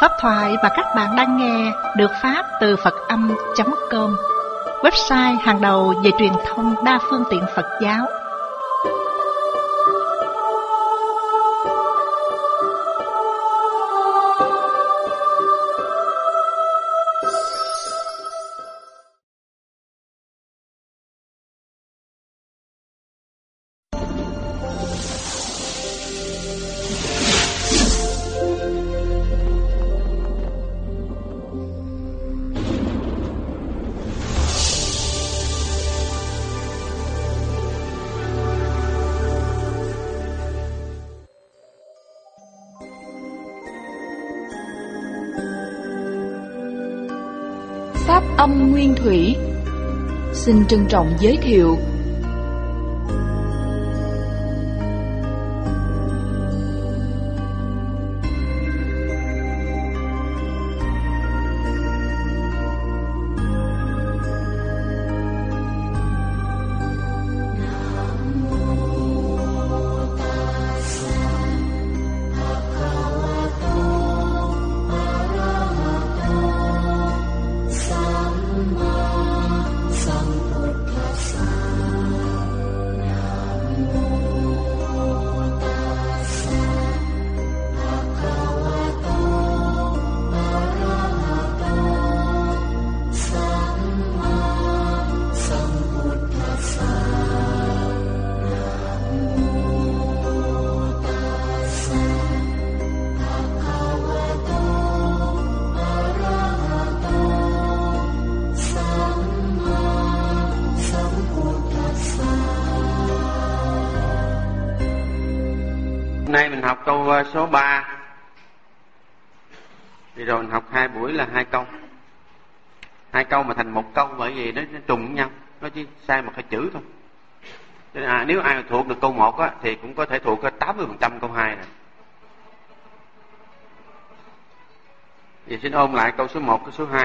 Pháp thoại mà các bạn đang nghe được phát từ Phật-âm.com, website hàng đầu về truyền thông đa phương tiện Phật giáo. Pháp âm nguyên thủy xin trân trọng giới thiệu. Nay mình học câu số 3. Thì rồi mình học 2 buổi là 2 câu. 2 câu mà thành một câu, bởi vì nó trùng với nhau, nó chỉ sai một cái chữ thôi. Cho nên nếu ai thuộc được câu 1 á, thì cũng có thể thuộc 80% câu 2 này. Thì xin ôn lại câu số 1, câu số 2.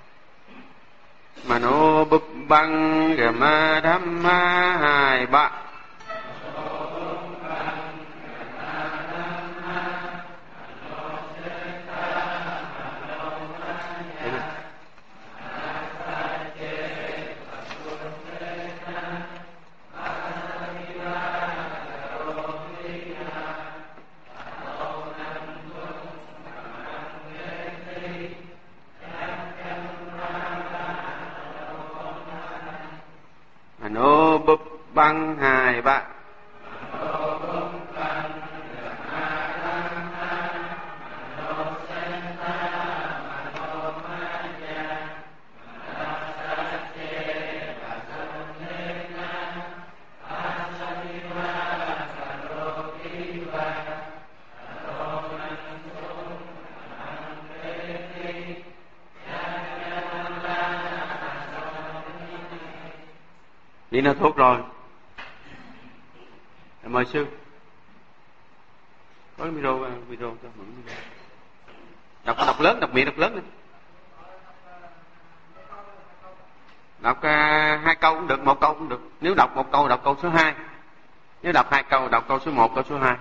Mano búp băng gama dhamma hai ba. Mano búp băng hai ba. Vậy nó thuộc rồi. Mời sư. Có video cho mượn. Đọc lớn, đọc miệng đọc lớn đi. Đọc 2 câu cũng được, 1 câu cũng được. Nếu đọc 1 câu đọc câu số 2. Nếu đọc 2 câu đọc câu số 1, câu số 2.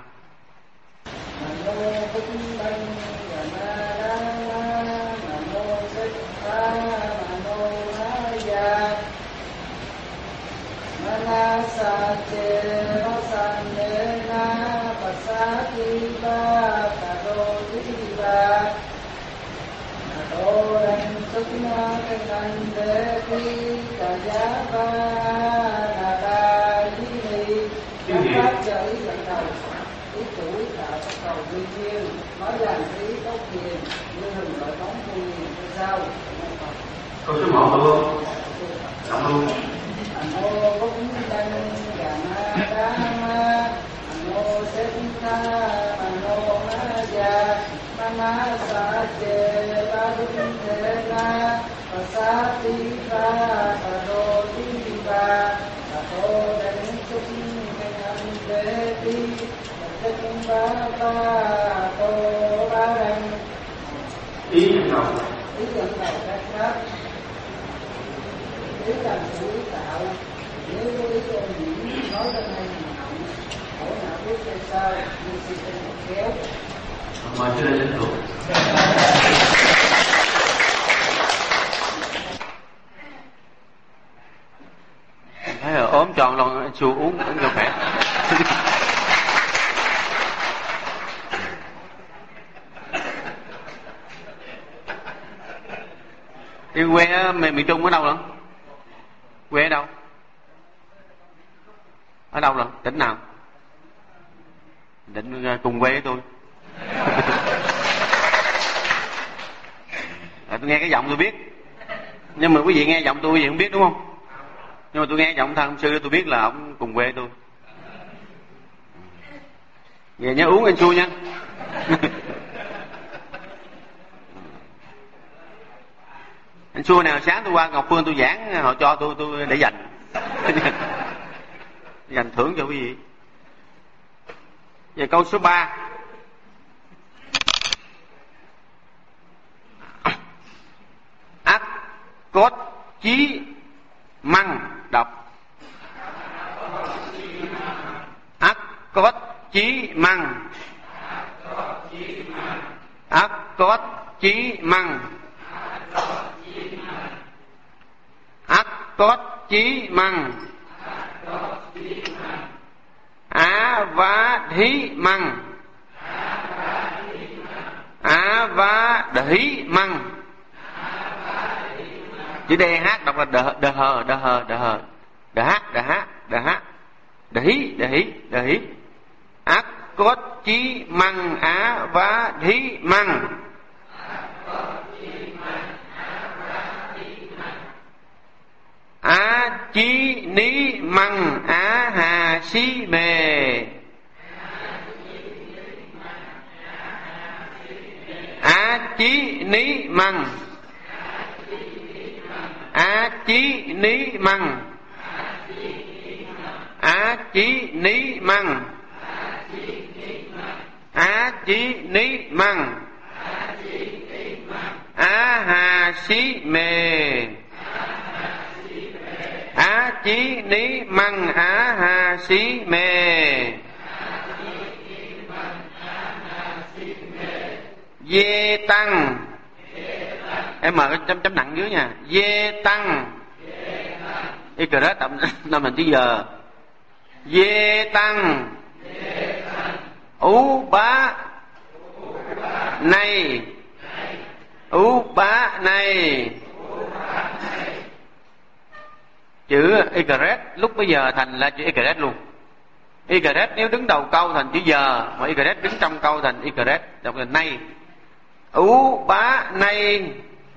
Câu số 1 luôn. Đọc luôn. Ý nhận đầu. Ý nhận đầu các pháp. Ý làm chủ tạo. Nếu có ý ôn diễn nói lên hay hành động, khổ nào biết hay sao, nhưng si tinh một kéo. Mời sư lên thuộc. Thấy rồi ốm tròn luôn, xu uống cho khỏe. Đi quê miền Trung ở đâu lắm? Quê ở đâu? Ở đâu lắm? Tỉnh nào? Định cùng quê với tôi. Tôi nghe cái giọng tôi biết. Nhưng mà quý vị nghe giọng tôi quý vị không biết đúng không? Nhưng mà tôi nghe giọng thân sư tôi biết là ông cùng quê tôi. Về nhớ uống anh xui nha. Anh xui nào sáng tôi qua Ngọc Phương tôi giảng họ cho tôi để dành. Dành thưởng cho quý vị. Về câu số 3. Ác cốt chí măng đọc. Ác cốt chí măng. Ác cốt chí măng. Ác cốt chí măng. Á vá thí măng. Á vá đhí măng. Chữ đê hát đọc là đờ hờ đờ hờ đờ hờ. Đờ hát đờ hát đờ hát. Đờ hí đờ hí đờ hí. Ác cốt chí măng á vá thí măng. Á chí ní măng á hà xí mề. Á chí ní măng. Á chí ní măng. Á chí ní măng. Á chí ní măng. Á hà xí mề. Á chí ní măng á hà xí mề. Dê tăng. Em mở cái chấm nặng dưới nha. Dê tăng. Y cờ rết năm mình tới giờ. Dê tăng. Ú bá này. Ú bá này. Chữ Ycret lúc bây giờ thành là chữ Ycret luôn. Ycret nếu đứng đầu câu thành chữ giờ, mà Ycret đứng trong câu thành Ycret, đọc là nay. Ú bá nay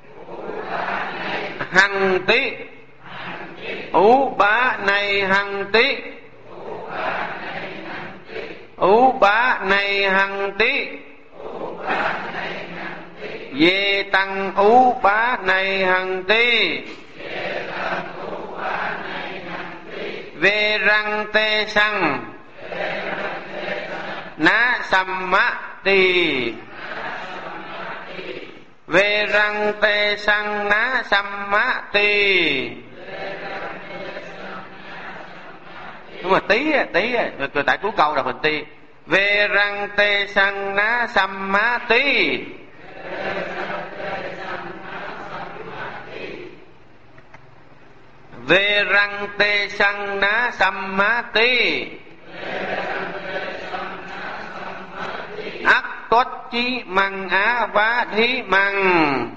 hằng tí. Ú bá nay hằng tí. Ú bá nay hằng tí. Dê tăng ú bá nay hằng tí. Về răng tê săng ná sầm mã tì. Về răng tê săng ná sầm mã tì. Nhưng mà tí rồi tại cuối câu là phần ti. Về răng tê săng ná sầm mã tì. Về răng tê săng ná sầm mã tì. Ác cốt chí măng á vá thí măng.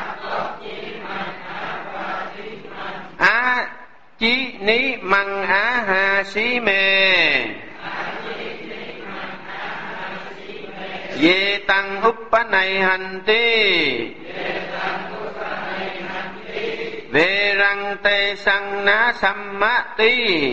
Á chí ní măng á hà xí mê. Dê tăng úp bá này hành ti. Về răng tê săng ná sầm mã tì.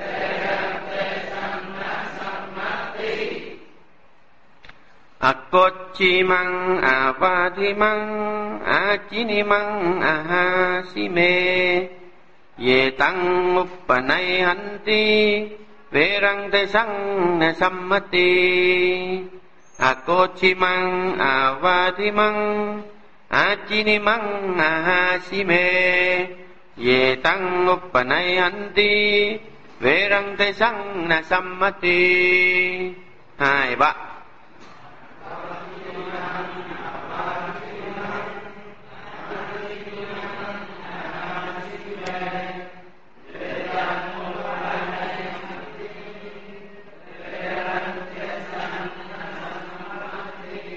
A cốt chi măng a va thi măng a chi ni măng a ha si mê. Về tăng úp bà này hành ti. Về răng tê săng ná sầm mã tì. A cốt chi măng a va thi măng a chi ni măng a ha si mê. Về tăng úp bà này hành ti. Về răng tê săng ná sầm mã tì. 2, 3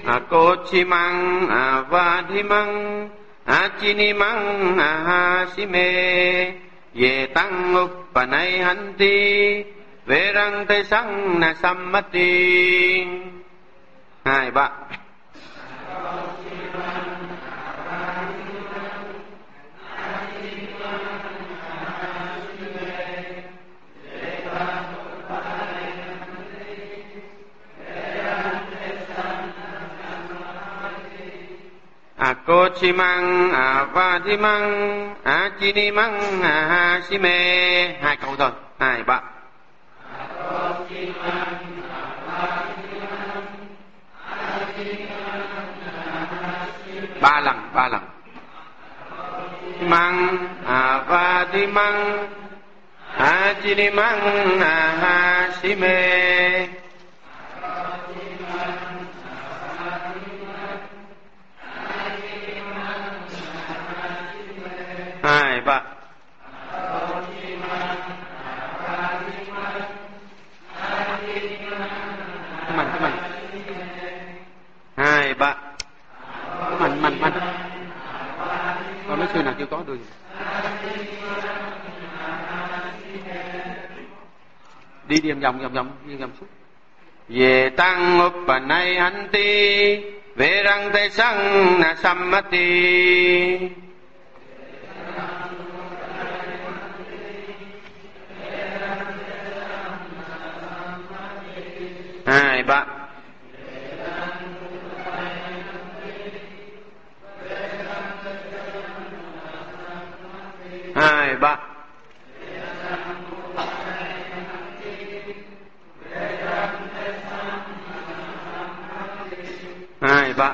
Akochimang avadhimang achinimang ahasime ye tăng uppanay hanti verang te sang na sammati. 2, 3. Akochimang avadhimang achinimang ahasime. 2 câu thôi. 2, 3. Ba lần. Mang avadhimang achinimang ahasime. 2, 3. Mình 2, 3. Mình còn mấy sư nào chưa có được. Đi vòng suốt. Về tăng uppanay hanti verang te sang na sammati. 2, 3. Hai, ba. Hai, ba.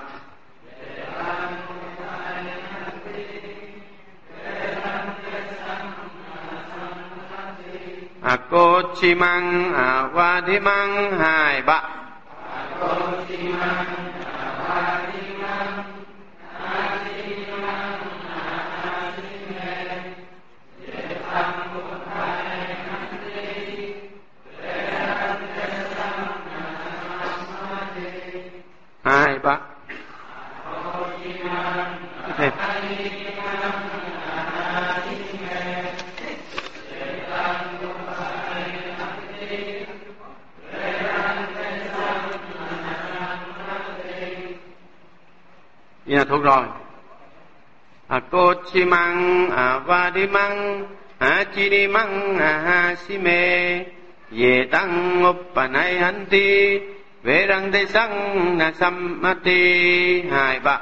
Akochimang avadhimang. 2, 3. Akochimang avadhimang. Hai, ba. Thêm. Vậy là thuộc rồi. Akochimang avadhimang achinimang ahasime ye tăng uppanay hanti verang te sang na sammati. 2, 3.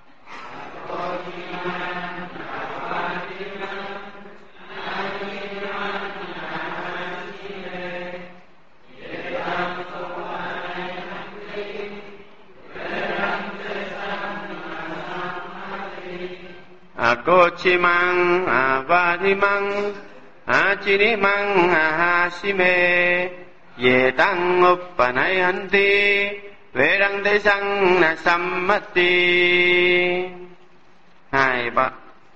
Akochimang avadhimang achinimang ahasime ye tăng uppanay hanti verang te sang na sammati. 2, 3.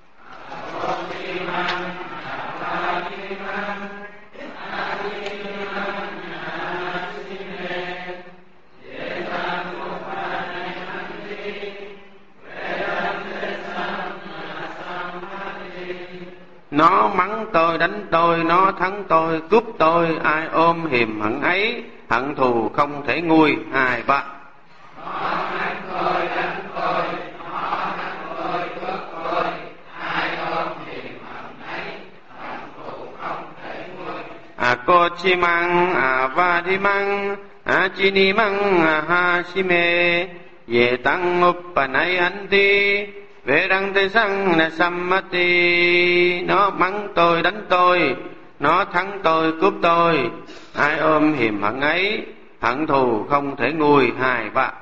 Nó mắng tôi, đánh tôi, nó thắng tôi, cướp tôi, ai ôm hiềm hận ấy, hận thù không thể nguôi. 2, 3. Nó mắng tôi, đánh tôi, nó thắng tôi, cướp tôi, ai ôm hiềm hận ấy, hận thù không thể nguôi. Akochimang avadhimang achinimang ahasime ye tăng uppanay hanti verang te sang na sammati. Nó mắng tôi, đánh tôi, nó thắng tôi, cướp tôi, ai ôm hiềm hận ấy, hận thù không thể nguôi. 2, 3.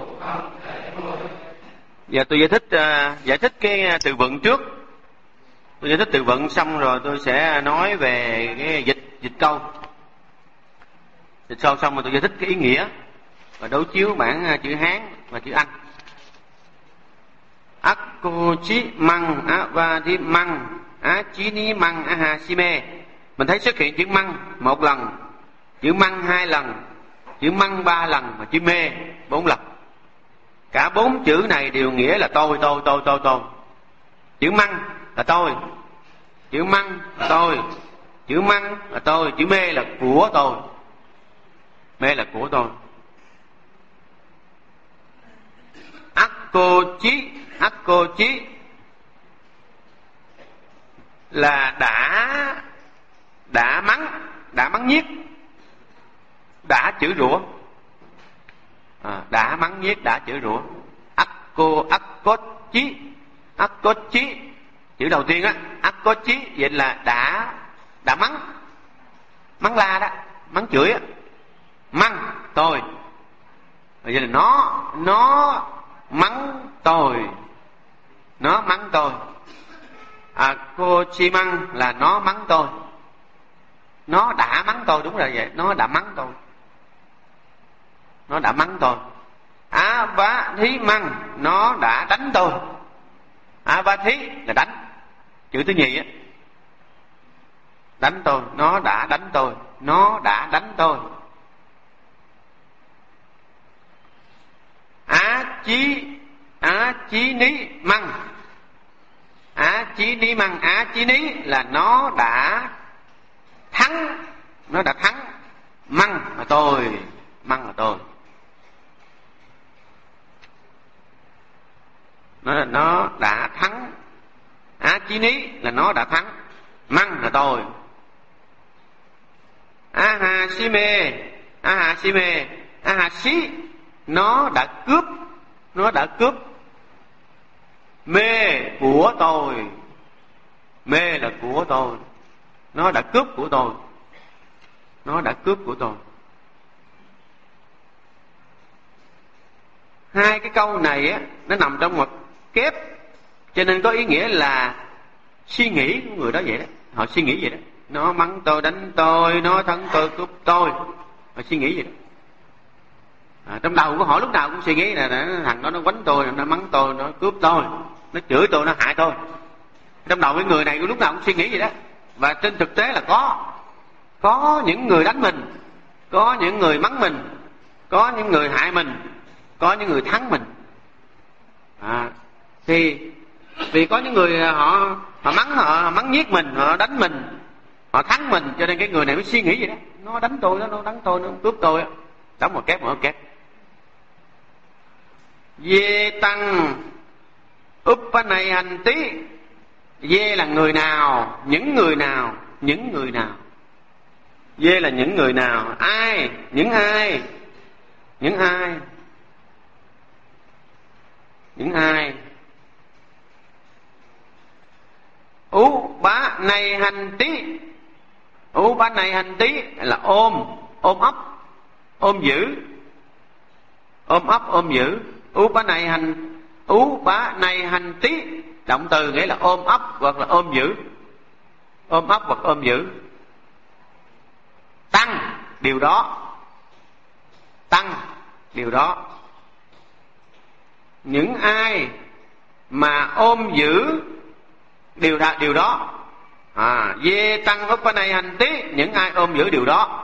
Giờ tôi giải thích cái từ vựng trước. Tôi giải thích từ vựng xong rồi tôi sẽ nói về cái dịch câu. Dịch câu xong rồi tôi giải thích cái ý nghĩa và đối chiếu bản chữ Hán và chữ Anh. Akko chi măng va thi măng chi ni măng ha si mê. Mình thấy xuất hiện chữ măng một lần, chữ măng 2 lần, chữ măng 3 lần và chữ mê 4 lần. Cả 4 chữ này đều nghĩa là tôi. Chữ măng là tôi, chữ măng là tôi, chữ măng là tôi, chữ mê là của tôi. Mê là của tôi. Akko chí là đã mắng nhiếc, đã chửi rủa. Đã mắng nhiếc, đã chửi rủa. Akko chí, chữ đầu tiên á, akko chí vậy là đã mắng la đó, mắng chửi á, mắng tôi. Vậy là nó mắng tôi, nó mắng tôi. Cô chi măng là nó mắng tôi, nó đã mắng tôi, đúng rồi vậy, nó đã mắng tôi, nó đã mắng tôi. Vá thí măng, nó đã đánh tôi. Vá thí là đánh, chữ thứ nhì á, đánh tôi, nó đã đánh tôi, nó đã đánh tôi. Chí ní măng, chí ní măng, chí ní là nó đã thắng, nó đã thắng. Măng là tôi, măng là tôi. Nó đã thắng. Chí ní là nó đã thắng, măng là tôi. Hà si mê, hà xí nó đã cướp, nó đã cướp. Mê của tôi, mê là của tôi, nó đã cướp của tôi, nó đã cướp của tôi. Hai cái câu này á, nó nằm trong một kép, cho nên có ý nghĩa là suy nghĩ của người đó vậy đó. Họ suy nghĩ vậy đó, nó mắng tôi, đánh tôi, nó thắng tôi, cướp tôi, họ suy nghĩ vậy đó. Trong đầu của họ lúc nào cũng suy nghĩ là thằng đó nó quánh tôi, nó mắng tôi, nó cướp tôi, nó chửi tôi, nó hại tôi. Trong đầu cái người này lúc nào cũng suy nghĩ vậy đó. Và trên thực tế là có những người đánh mình, có những người mắng mình, có những người hại mình, có những người thắng mình. Thì vì có những người họ mắng nhiếc mình, họ đánh mình, họ thắng mình, cho nên cái người này mới suy nghĩ vậy đó. Nó đánh tôi, nó đánh tôi, nó cướp tôi. Đóng một kép, một kép. Dê tăng úp này hành tí. Dê là người nào, những người nào, những người nào. Dê là những người nào, ai, những ai, những ai, những ai. Ú bá này hành tí. Ú bá này hành tí là ôm ấp, ôm giữ, ôm ấp, ôm giữ. Ú bá này hành tí, động từ nghĩa là ôm ấp hoặc là ôm giữ, ôm ấp hoặc ôm giữ. Tăng điều đó, tăng điều đó. Những ai mà ôm giữ điều đó. Dê tăng úp bên này hành tí, những ai ôm giữ điều đó.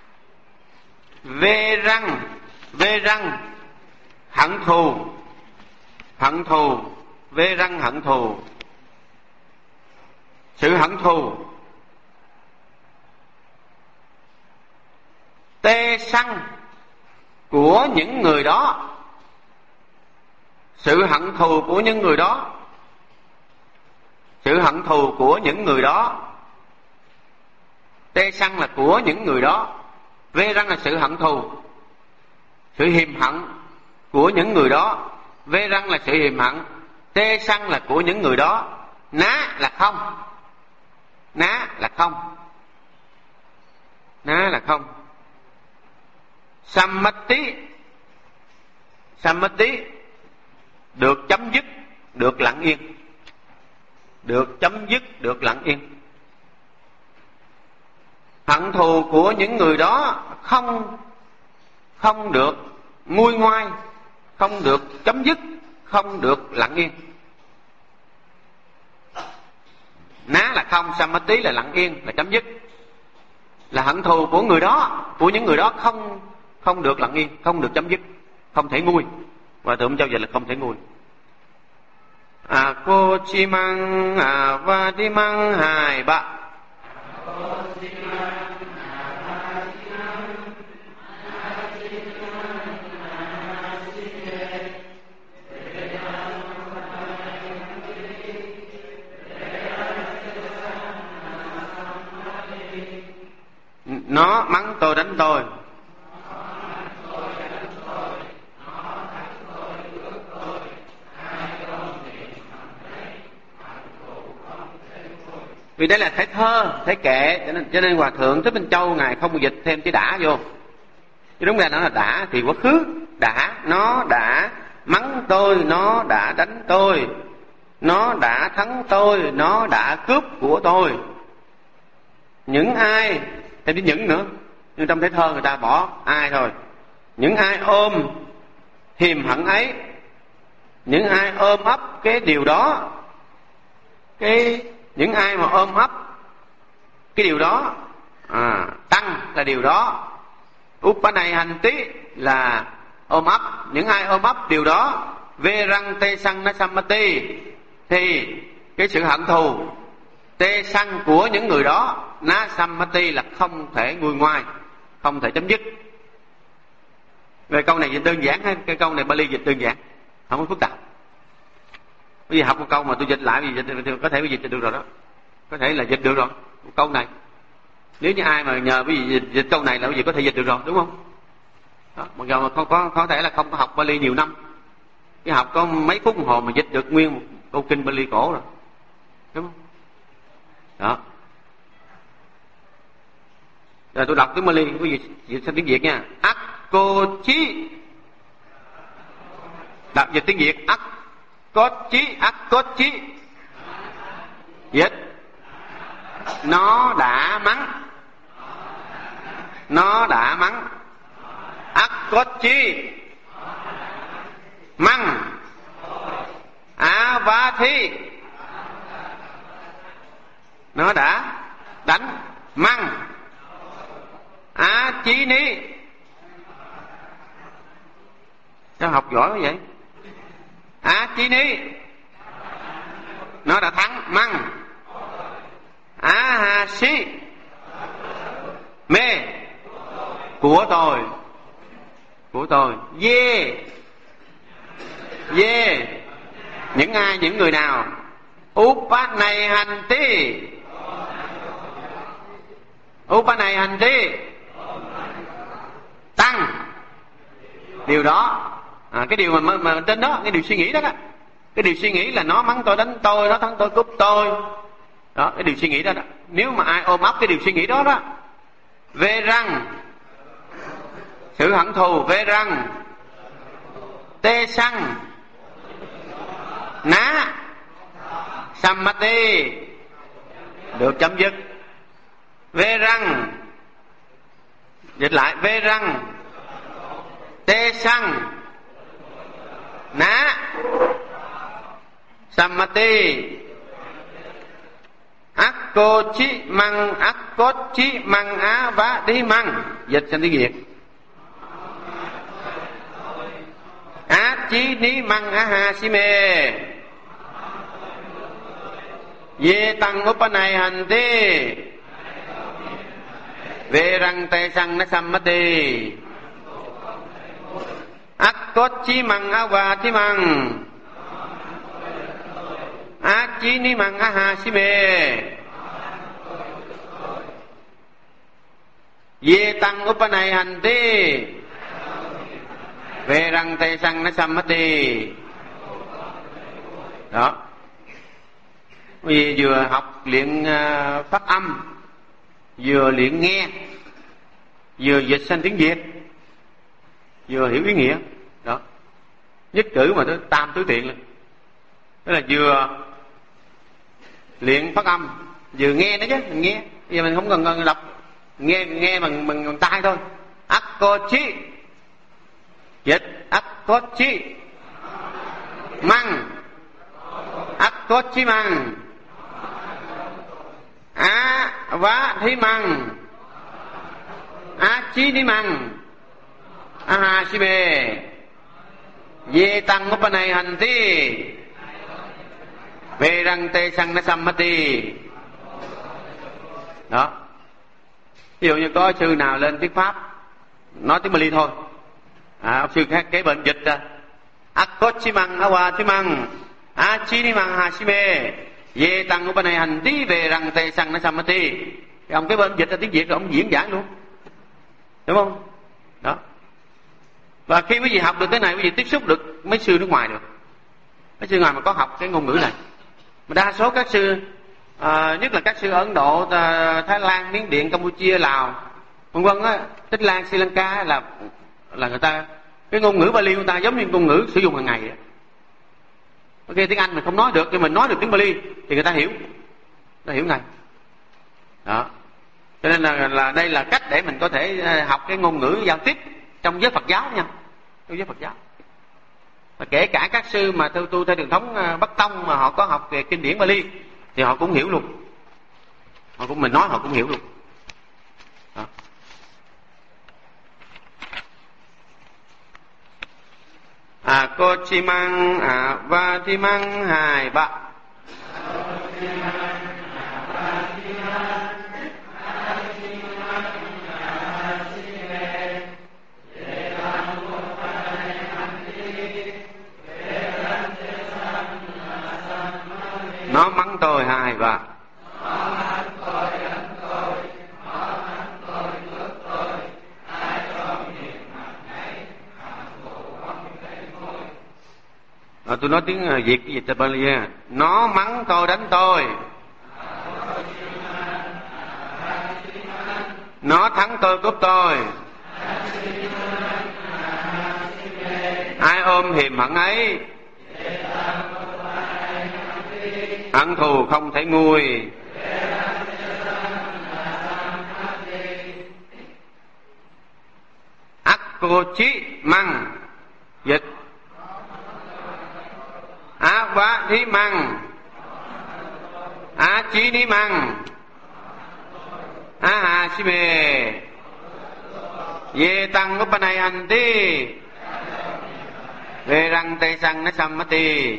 Vê răng hận thù, hận thù, vê răng hận thù, sự hận thù. Tê săn của những người đó, sự hận thù của những người đó, sự hận thù của những người đó. Tê săn là của những người đó, vê răng là sự hận thù, sự hiềm hận của những người đó. Vê răng là sự hiềm hận, tê săn là của những người đó. Ná là không, ná là không, ná là không. Sammati được chấm dứt, được lặng yên. được chấm dứt, được lặng yên. Hận thù của những người đó không được nguôi ngoai, không được chấm dứt, không được lặng yên. Ná là không, samadhi là lặng yên, là chấm dứt. Là hận thù của người đó, của những người đó không được lặng yên, không được chấm dứt, không thể nguôi. Và tượng Châu dịch là không thể nguôi. Cô chi mang và đi mang hài bạ. Nó mắng tôi đánh tôi. Vì đây là thể thơ, thể kệ, cho nên Hòa Thượng Thích Minh Châu ngài không dịch thêm chữ đã vô. Chứ đúng ra nó là đã thì quá khứ. Đã, nó đã mắng tôi, nó đã đánh tôi, nó đã thắng tôi, nó đã cướp của tôi. Những ai, thêm chứ những nữa, nhưng trong thể thơ người ta bỏ ai thôi. Những ai ôm hiềm hận ấy, những ai ôm ấp cái điều đó, những ai mà ôm ấp cái điều đó, tăng là điều đó, upanay hành tí là ôm ấp. Những ai ôm ấp điều đó, vê răng tê săng na sammati, thì cái sự hận thù tê săng của những người đó, na sammati là không thể nguôi ngoai, không thể chấm dứt. Về câu này dịch đơn giản hay cái câu này Bali dịch đơn giản, không có phức tạp. Bây giờ học một câu mà tôi dịch lại vì dịch có thể dịch được rồi đó, có thể là dịch được rồi một câu này. Nếu như ai mà nhờ vì dịch câu này là gì có thể dịch được rồi, đúng không? Đó, mặc dù mà có thể là không có học Bali nhiều năm, cái học có mấy phút đồng hồ mà dịch được nguyên một câu kinh Bali cổ rồi, đúng không? Đó. Rồi tôi đọc tiếng Bali, quý vị dịch sang tiếng Việt nha. Akkochi, đọc dịch tiếng Việt. Akkochi, dịch nó đã mắng, nó đã mắng. Akkochi, mắng. Avathi, nó đã đánh, mắng. Achini, sao học giỏi quá vậy? Achini, nó đã thắng, mắng. Ahasi, mê, của tôi, của tôi. Ye, những ai, những người nào. Upanay hanti, upanay hanti, tăng điều đó. Cái điều mà trên đó, cái điều suy nghĩ đó, cái điều suy nghĩ là nó mắng tôi, đánh tôi, nó thắng tôi, cướp tôi đó, cái điều suy nghĩ đó. Nếu mà ai ôm ấp cái điều suy nghĩ đó đó, về răng sự hận thù, về răng tê săng ná sammati được chấm dứt. Về răng, dịch lại, về răng tê săng ná sammati. Akkochi mang á vá đi măng, dịch sang tiếng Việt. Á chí ní măng á ha si mê, ye tăng upanay hành ti, về răng tê sang na sammati. Akkochi mang á vá đi măng, á chí ní măng á ha si mê, ye tăng upanay hành ti, về răng tê sang na sammati. Đó. Vì vừa học luyện phát âm, vừa luyện nghe, vừa dịch sang tiếng Việt, vừa hiểu ý nghĩa. Đó. Nhất cử mà tới tam tứ tiện. Tức là vừa luyện phát âm, vừa nghe nữa chứ, mình nghe. Bây giờ mình không cần đọc, nghe bằng tai thôi. Akkochi, dịch Akkochi măng, Akkochi măng, á vá thi măng, á chi đi măng, á hà si bề, ye tăng upanay hành ti, về răng tê sang na sammati. Đó. Ví dụ như có sư nào lên thuyết pháp nói tiếng Bali thôi, ông sư khác kế bên dịch ra Akkochimang Awatimang Achimang Hashime Ye tăng upanay hành tí về răng tê sang na sammati. Ông kế bên dịch ra tiếng Việt rồi ông diễn giảng luôn, đúng không? Đó. Và khi quý vị học được cái này, quý vị tiếp xúc được mấy sư nước ngoài được. Mấy sư ngoài mà có học cái ngôn ngữ này. Mà đa số các sư, nhất là các sư ở Ấn Độ, Thái Lan, Miến Điện, Campuchia, Lào, vân vân á, Tích Lan, Sri Lanka là người ta cái ngôn ngữ Bali của ta giống như ngôn ngữ sử dụng hàng ngày vậy. Ok, tiếng Anh mình không nói được nhưng mình nói được tiếng Bali thì người ta hiểu ngay. Đó. Cho nên là đây là cách để mình có thể học cái ngôn ngữ giao tiếp trong giới Phật giáo nha, trong giới Phật giáo. Và kể cả các sư mà tu theo truyền thống Bắc Tông mà họ có học về kinh điển Bali thì họ cũng hiểu luôn. Mình nói họ cũng hiểu luôn. Đó. Kochimang Vatimang hai ba. Nó mắng tôi hai ba. Tôi nói tiếng Việt cái gì từ Bali nha. Nó mắng tôi đánh tôi. Nó thắng tôi cướp tôi. Ai ôm hiềm hận ấy, hận thù không thể nguôi. Akkochi măng, dịch á vá thí măng, á chí ní măng, á hà si bề, ye tăng upanay hành ti, về răng tê sang nó sammati.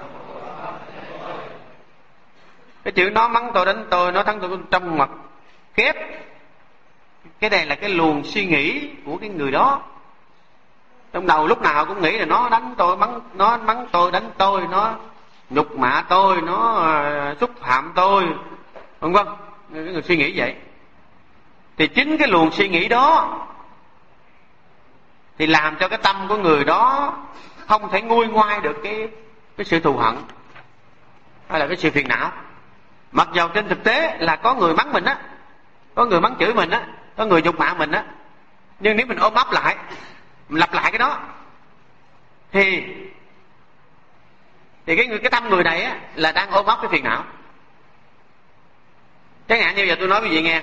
Cái chữ nó mắng tôi đánh tôi, nó thắng tôi trong ngoặc kép. Cái này là cái luồng suy nghĩ của cái người đó. Trong đầu lúc nào cũng nghĩ là nó đánh tôi, nó mắng tôi, đánh tôi, nó nhục mạ tôi, nó xúc phạm tôi, vân vân. Cái người suy nghĩ vậy. Thì chính cái luồng suy nghĩ đó thì làm cho cái tâm của người đó không thể nguôi ngoai được cái sự thù hận hay là cái sự phiền não. Mặc dầu trên thực tế là có người mắng mình á, có người mắng chửi mình á, có người nhục mạ mình á, nhưng nếu mình ôm ấp lại, mình lặp lại cái đó thì cái tâm người này á là đang ôm ấp cái phiền não. Chẳng hạn như giờ tôi nói với quý vị nghe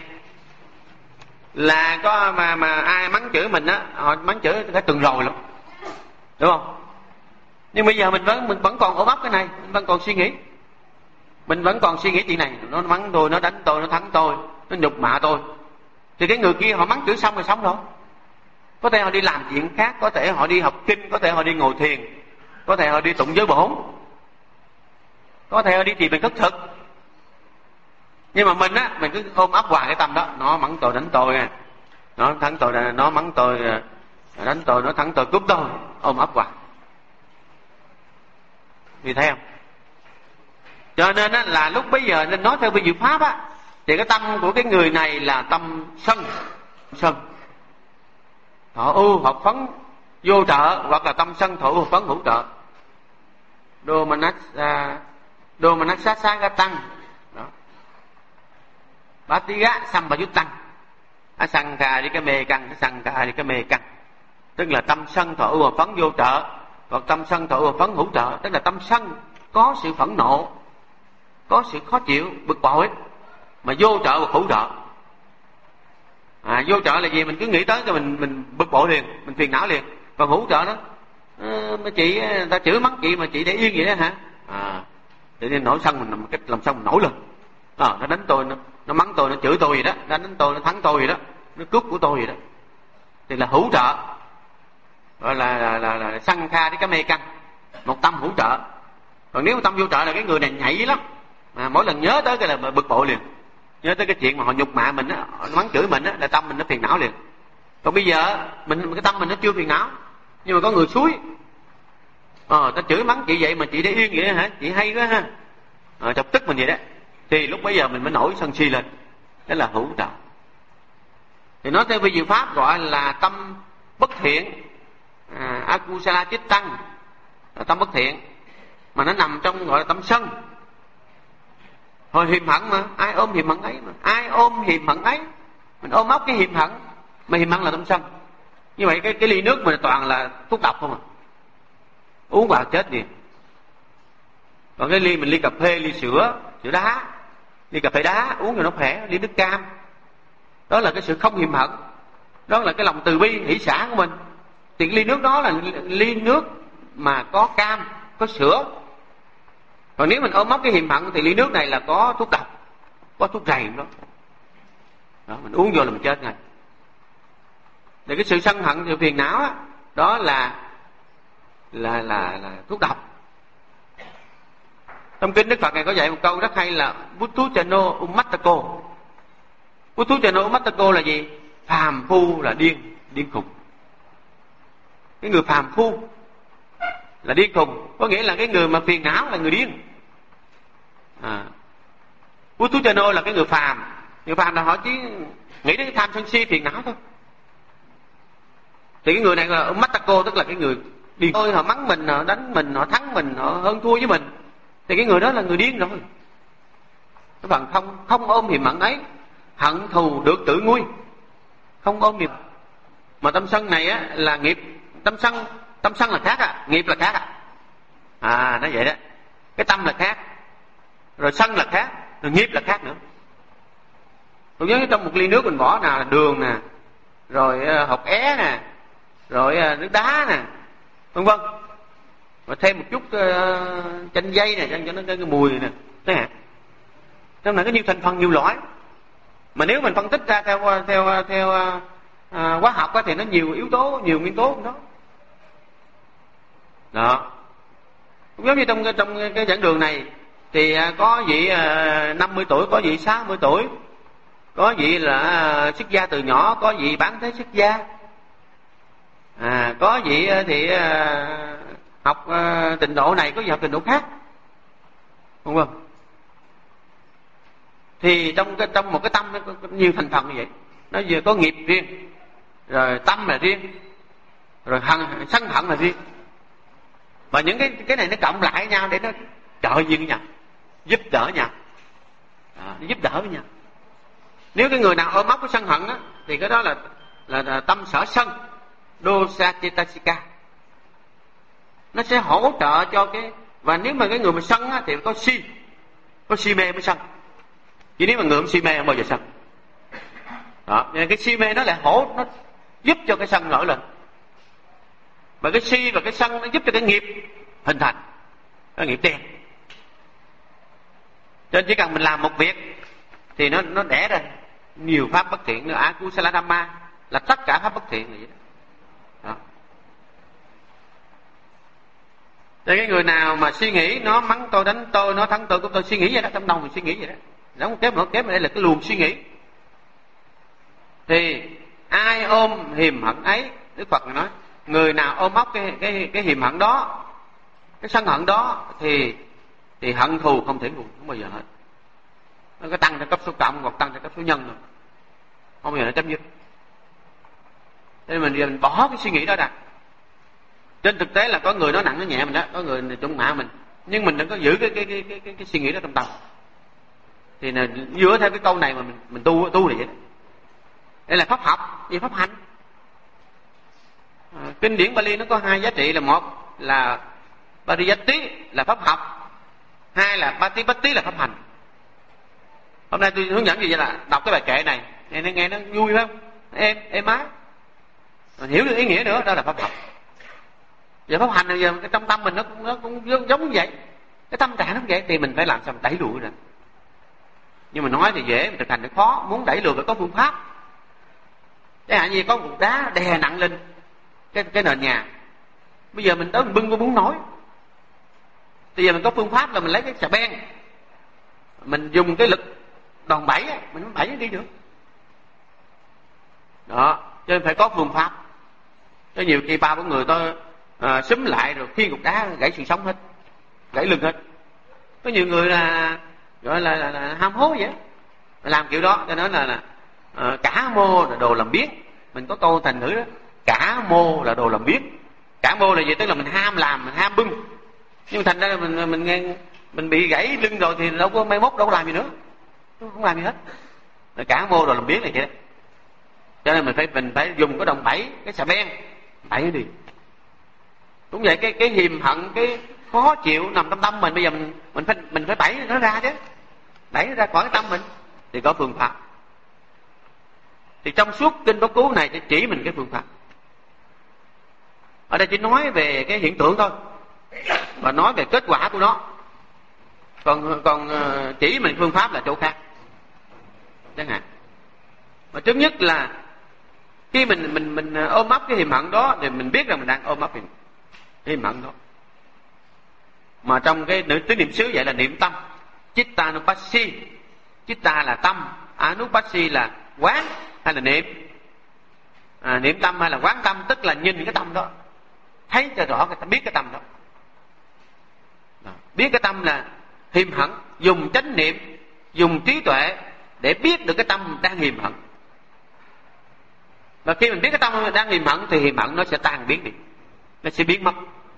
là có mà ai mắng chửi mình á, họ mắng chửi cả tuần rồi lắm, đúng không? Nhưng bây giờ mình vẫn còn ôm ấp cái này, mình vẫn còn suy nghĩ, mình vẫn còn suy nghĩ chuyện này. Nó mắng tôi, nó đánh tôi, nó thắng tôi, nó nhục mạ tôi, thì cái người kia họ mắng chửi xong rồi xong rồi. Có thể họ đi làm chuyện khác, có thể họ đi học kinh, có thể họ đi ngồi thiền, có thể họ đi tụng giới bổn, có thể họ đi tìm mình khất thực. Nhưng mà mình á, mình cứ ôm ấp hoài cái tâm đó. Nó mắng tôi đánh tôi, nó thắng tôi, nó mắng tôi đánh tôi, nó thắng tôi cướp tôi, ôm ấp hoài. Vì thấy không? Cho nên á, là lúc bấy giờ nên nói theo vi diệu pháp á, thì cái tâm của cái người này là tâm sân thọ ưu hợp phấn vô trợ, hoặc là tâm sân thọ ưu hợp phấn hữu trợ. Đô manát sát sát ga tăng đó. Bát tí gá xăm bà chút tăng, sang cà đi cái mê căng, sang cà đi cái mê căng, tức là tâm sân thọ ưu hợp phấn vô trợ, hoặc tâm sân thọ ưu hợp phấn hữu trợ, tức là tâm sân có sự phẫn nộ, có sự khó chịu, bực bội, mà vô trợ và hữu trợ. Vô trợ là gì? Mình cứ nghĩ tới cho mình bực bội liền, mình phiền não liền. Còn hữu trợ đó, mà chị ta chửi mắng chị mà chị để yên vậy đó hả? Tự nhiên nổi sân, mình cái lòng sân mình nổi lên. Nó đánh tôi, nó mắng tôi, nó chửi tôi gì đó, nó đánh tôi, nó thắng tôi gì đó, nó cướp của tôi gì đó, thì là hữu trợ, gọi là săn kha đi cái mê căng, một tâm hữu trợ. Còn nếu một tâm vô trợ là cái người này nhảy lắm, mà mỗi lần nhớ tới cái là bực bội liền, nhớ tới cái chuyện mà họ nhục mạ mình á, họ mắng chửi mình á, là tâm mình nó phiền não liền. Còn bây giờ cái tâm mình nó chưa phiền não, nhưng mà có người xúi, ta chửi mắng chị vậy mà chị để yên vậy hả? Chị hay quá ha, chọc tức mình vậy đó, thì lúc bấy giờ mình mới nổi sân si lên, đó là hữu trợ. Thì nói theo vi diệu pháp gọi là tâm bất thiện, akusala chích tăng, tâm bất thiện, mà nó nằm trong gọi là tâm sân. Hồi hiềm hận mà, ai ôm hiềm hận ấy mà, ai ôm hiềm hận ấy, mình ôm óc cái hiềm hận, mà hiềm hận là tâm sân. Như vậy cái ly nước mình toàn là thuốc độc không à, uống vào chết gì. Còn cái ly mình ly cà phê, ly sữa đá, ly cà phê đá uống cho nó khỏe, ly nước cam, đó là cái sự không hiềm hận, đó là cái lòng từ bi hỷ xả của mình. Thì cái ly nước đó là ly nước mà có cam, có sữa. Còn nếu mình ôm ấp cái hiềm hận thì ly nước này là có thuốc độc, có thuốc rầy đó. Mình uống vô là mình chết ngay. Thì cái sự sân hận sự phiền não đó là thuốc độc. Trong kinh Đức Phật này có dạy một câu rất hay là Buddhuchano Ummattako. Buddhuchano Ummattako là gì? Phàm phu là điên khùng. Cái người phàm phu là điên khùng, có nghĩa là cái người mà phiền não là người điên. Buddhuchano là cái người phàm. Người phàm là họ chỉ nghĩ đến cái tham sân si phiền não thôi. Thì cái người này là Ummattako, tức là cái người điên. Thôi họ mắng mình, họ đánh mình, họ thắng mình, họ hơn thua với mình, thì cái người đó là người điên rồi. Cái phần không ôm hiềm hận ấy, hận thù được tự nguôi, không ôm hiềm. Mà tâm sân này á là nghiệp. Tâm sân là khác nghiệp là khác nó vậy đó. Cái tâm là khác, rồi sân là khác, rồi nghiệp là khác nữa. Tôi nhớ trong một ly nước mình bỏ nào là đường nè, rồi hột é nè, rồi nước đá nè, vân vân, và thêm một chút chanh dây nè cho nó cái mùi nè, thế hả? Trong này có nhiều thành phần, nhiều loại. Mà nếu mình phân tích ra theo hóa học thì nó nhiều yếu tố, nhiều nguyên tố đó. Đó. Cũng giống như trong cái giảng đường này thì có vị 50 tuổi, có vị 60 tuổi, có vị là xuất gia từ nhỏ, có vị bán thế xuất gia, có vị thì học trình độ này, có vị học trình độ khác, đúng không? Thì trong một cái tâm nó có nhiều thành phần như vậy. Nó vừa có nghiệp riêng, rồi tâm là riêng, rồi sân hận là riêng. Và những cái này nó cộng lại nhau để nó trợ duyên nhau, giúp đỡ nhau, giúp đỡ với nhau. Nếu cái người nào ôm ấp cái sân hận thì cái đó là tâm sở sân, dosa cetasika. Nó sẽ hỗ trợ cho cái. Và nếu mà cái người mà sân thì có si mê mới sân. Chứ nếu mà người không si mê không bao giờ sân. Đó, nên cái si mê nó lại nó giúp cho cái sân nổi lên. Và cái si và cái sân nó giúp cho cái nghiệp hình thành, cái nghiệp đen. Cho nên chỉ cần mình làm một việc thì nó đẻ ra nhiều pháp bất thiện. Akusala Dhamma là tất cả pháp bất thiện là vậy đó. Thì cái người nào mà suy nghĩ nó mắng tôi, đánh tôi, nó thắng tôi, tôi suy nghĩ vậy đó, trong đầu mình suy nghĩ vậy đó. Giống một kép mà đây là cái luồng suy nghĩ. Thì ai ôm hiềm hận ấy, Đức Phật nói, người nào ôm ấp cái hiềm hận đó, cái sân hận đó thì hận thù không thể nguồn, không bao giờ hết. Nó có tăng theo cấp số cộng hoặc tăng theo cấp số nhân rồi, không bao giờ nó chấm dứt. Thế nên mình bỏ cái suy nghĩ đó ra. Trên thực tế là có người nói nặng nói nhẹ mình đó, có người trụng mạ mình, nhưng mình đừng có giữ cái suy nghĩ đó trong tâm. Thì là dựa theo cái câu này mà mình tu thì vậy đó. Đây là pháp học, gì pháp hành. Kinh điển Bali nó có hai giá trị, là một là Pariyatti là pháp học, hai là Patipatti là pháp hành. Hôm nay tôi hướng dẫn gì vậy là đọc cái bài kệ này, nghe nó vui phải không? Em ái. Mình hiểu được ý nghĩa nữa, đó là pháp học. Giờ pháp hành giờ cái trong tâm mình nó cũng giống như vậy. Cái tâm trạng nó vậy thì mình phải làm sao mình đẩy lùi ra. Nhưng mà nói thì dễ, mà thực hành thì khó. Muốn đẩy lùi phải có phương pháp. Chẳng hạn như có một cục đá đè nặng lên cái nền nhà. Bây giờ mình tới mình bưng cũng muốn nổi. Bây giờ mình có phương pháp là mình lấy cái xà beng, mình dùng cái lực đòn bẩy, mình bẩy nó đi được. Đó, cho nên phải có phương pháp. Có nhiều khi 3-4 người tôi xúm lại rồi khiêng cục đá gãy xương sống hết, gãy lưng hết. Có nhiều người là gọi là ham hố vậy, làm kiểu đó. Cho nên là cả mô là đồ làm biếng. Mình có câu thành ngữ đó, cả mô là đồ làm biếng. Cả mô là gì? Tức là mình ham làm, mình ham bưng. Nhưng thành ra là mình bị gãy lưng rồi thì đâu có mai mốt đâu có làm gì nữa, không làm gì hết. Cả mô rồi làm biếng này vậy. Cho nên mình phải dùng cái đòn bẩy, cái xà beng bẩy nó đi. Cũng vậy, cái hiềm hận, cái khó chịu nằm trong tâm mình, bây giờ mình phải bẩy nó ra chứ, đẩy nó ra khỏi cái tâm mình thì có phương pháp. Thì trong suốt kinh Pháp Cú này chỉ mình cái phương pháp. Ở đây chỉ nói về cái hiện tượng thôi, và nói về kết quả của nó. Còn chỉ mình phương pháp là chỗ khác. Chẳng hạn, và trước nhất là khi mình ôm ấp cái hiềm hận đó thì mình biết rằng mình đang ôm ấp cái hiềm hận đó. Mà trong cái tứ niệm xứ vậy là niệm tâm, Chittanupassi. Chitta là tâm, Anupassi là quán hay là niệm. Niệm tâm hay là quán tâm, tức là nhìn cái tâm đó, thấy cho rõ cái tâm, biết cái tâm đó. Biết cái tâm là hiềm hận, dùng chánh niệm, dùng trí tuệ để biết được cái tâm đang hiềm hận. Và khi mình biết cái tâm đang hiềm hận thì hiềm hận nó sẽ tan biến đi, nó sẽ biến mất.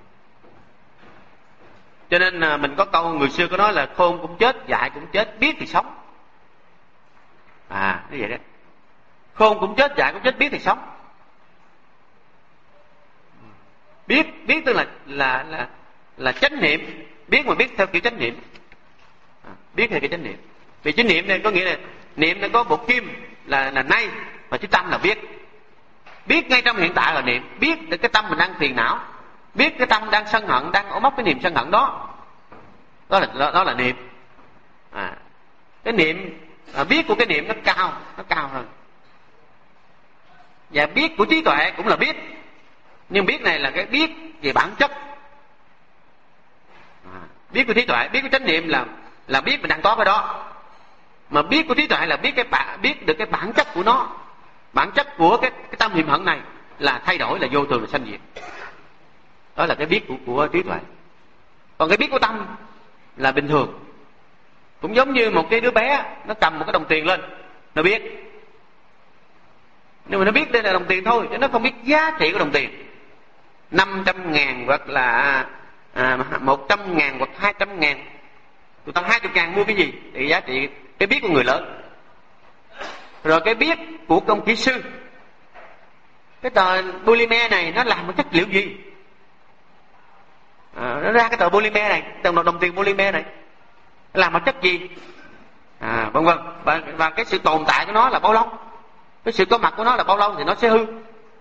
Cho nên mình có câu người xưa có nói là khôn cũng chết, dại cũng chết, biết thì sống. Như vậy đấy. Khôn cũng chết, dại cũng chết, biết thì sống. Biết tức là chánh niệm, biết mà biết theo kiểu chánh niệm. Biết theo kiểu chánh niệm. Vì chánh niệm này có nghĩa là niệm nó có bộ kim là nay, và chữ tâm là biết. Biết ngay trong hiện tại là niệm, biết được cái tâm mình đang phiền não, biết cái tâm đang sân hận, đang ôm ấp cái niềm sân hận đó. Đó là niệm. Cái niệm biết của cái niệm nó cao hơn. Và biết của trí tuệ cũng là biết, nhưng biết này là cái biết về bản chất. Biết của trí tuệ, biết của chánh niệm là biết mình đang có cái đó. Mà biết của trí tuệ là biết được cái bản chất của nó. Bản chất của cái tâm hiềm hận này là thay đổi, là vô thường, là sanh diệt. Đó là cái biết của trí tuệ. Còn cái biết của tâm là bình thường. Cũng giống như một cái đứa bé, nó cầm một cái đồng tiền lên, nó biết. Nhưng mà nó biết đây là đồng tiền thôi, chứ nó không biết giá trị của đồng tiền. 500.000 hoặc là 100.000 hoặc 200.000. Tụi tao 20.000 mua cái gì? Thì giá trị, cái biết của người lớn. Rồi cái biết của công kỹ sư, cái tờ polymer này nó làm một chất liệu gì? Nó ra cái tờ polymer này, đồng tiền polymer này nó làm một chất gì? Vân vân. Và cái sự tồn tại của nó là bao lâu? Cái sự có mặt của nó là bao lâu thì nó sẽ hư?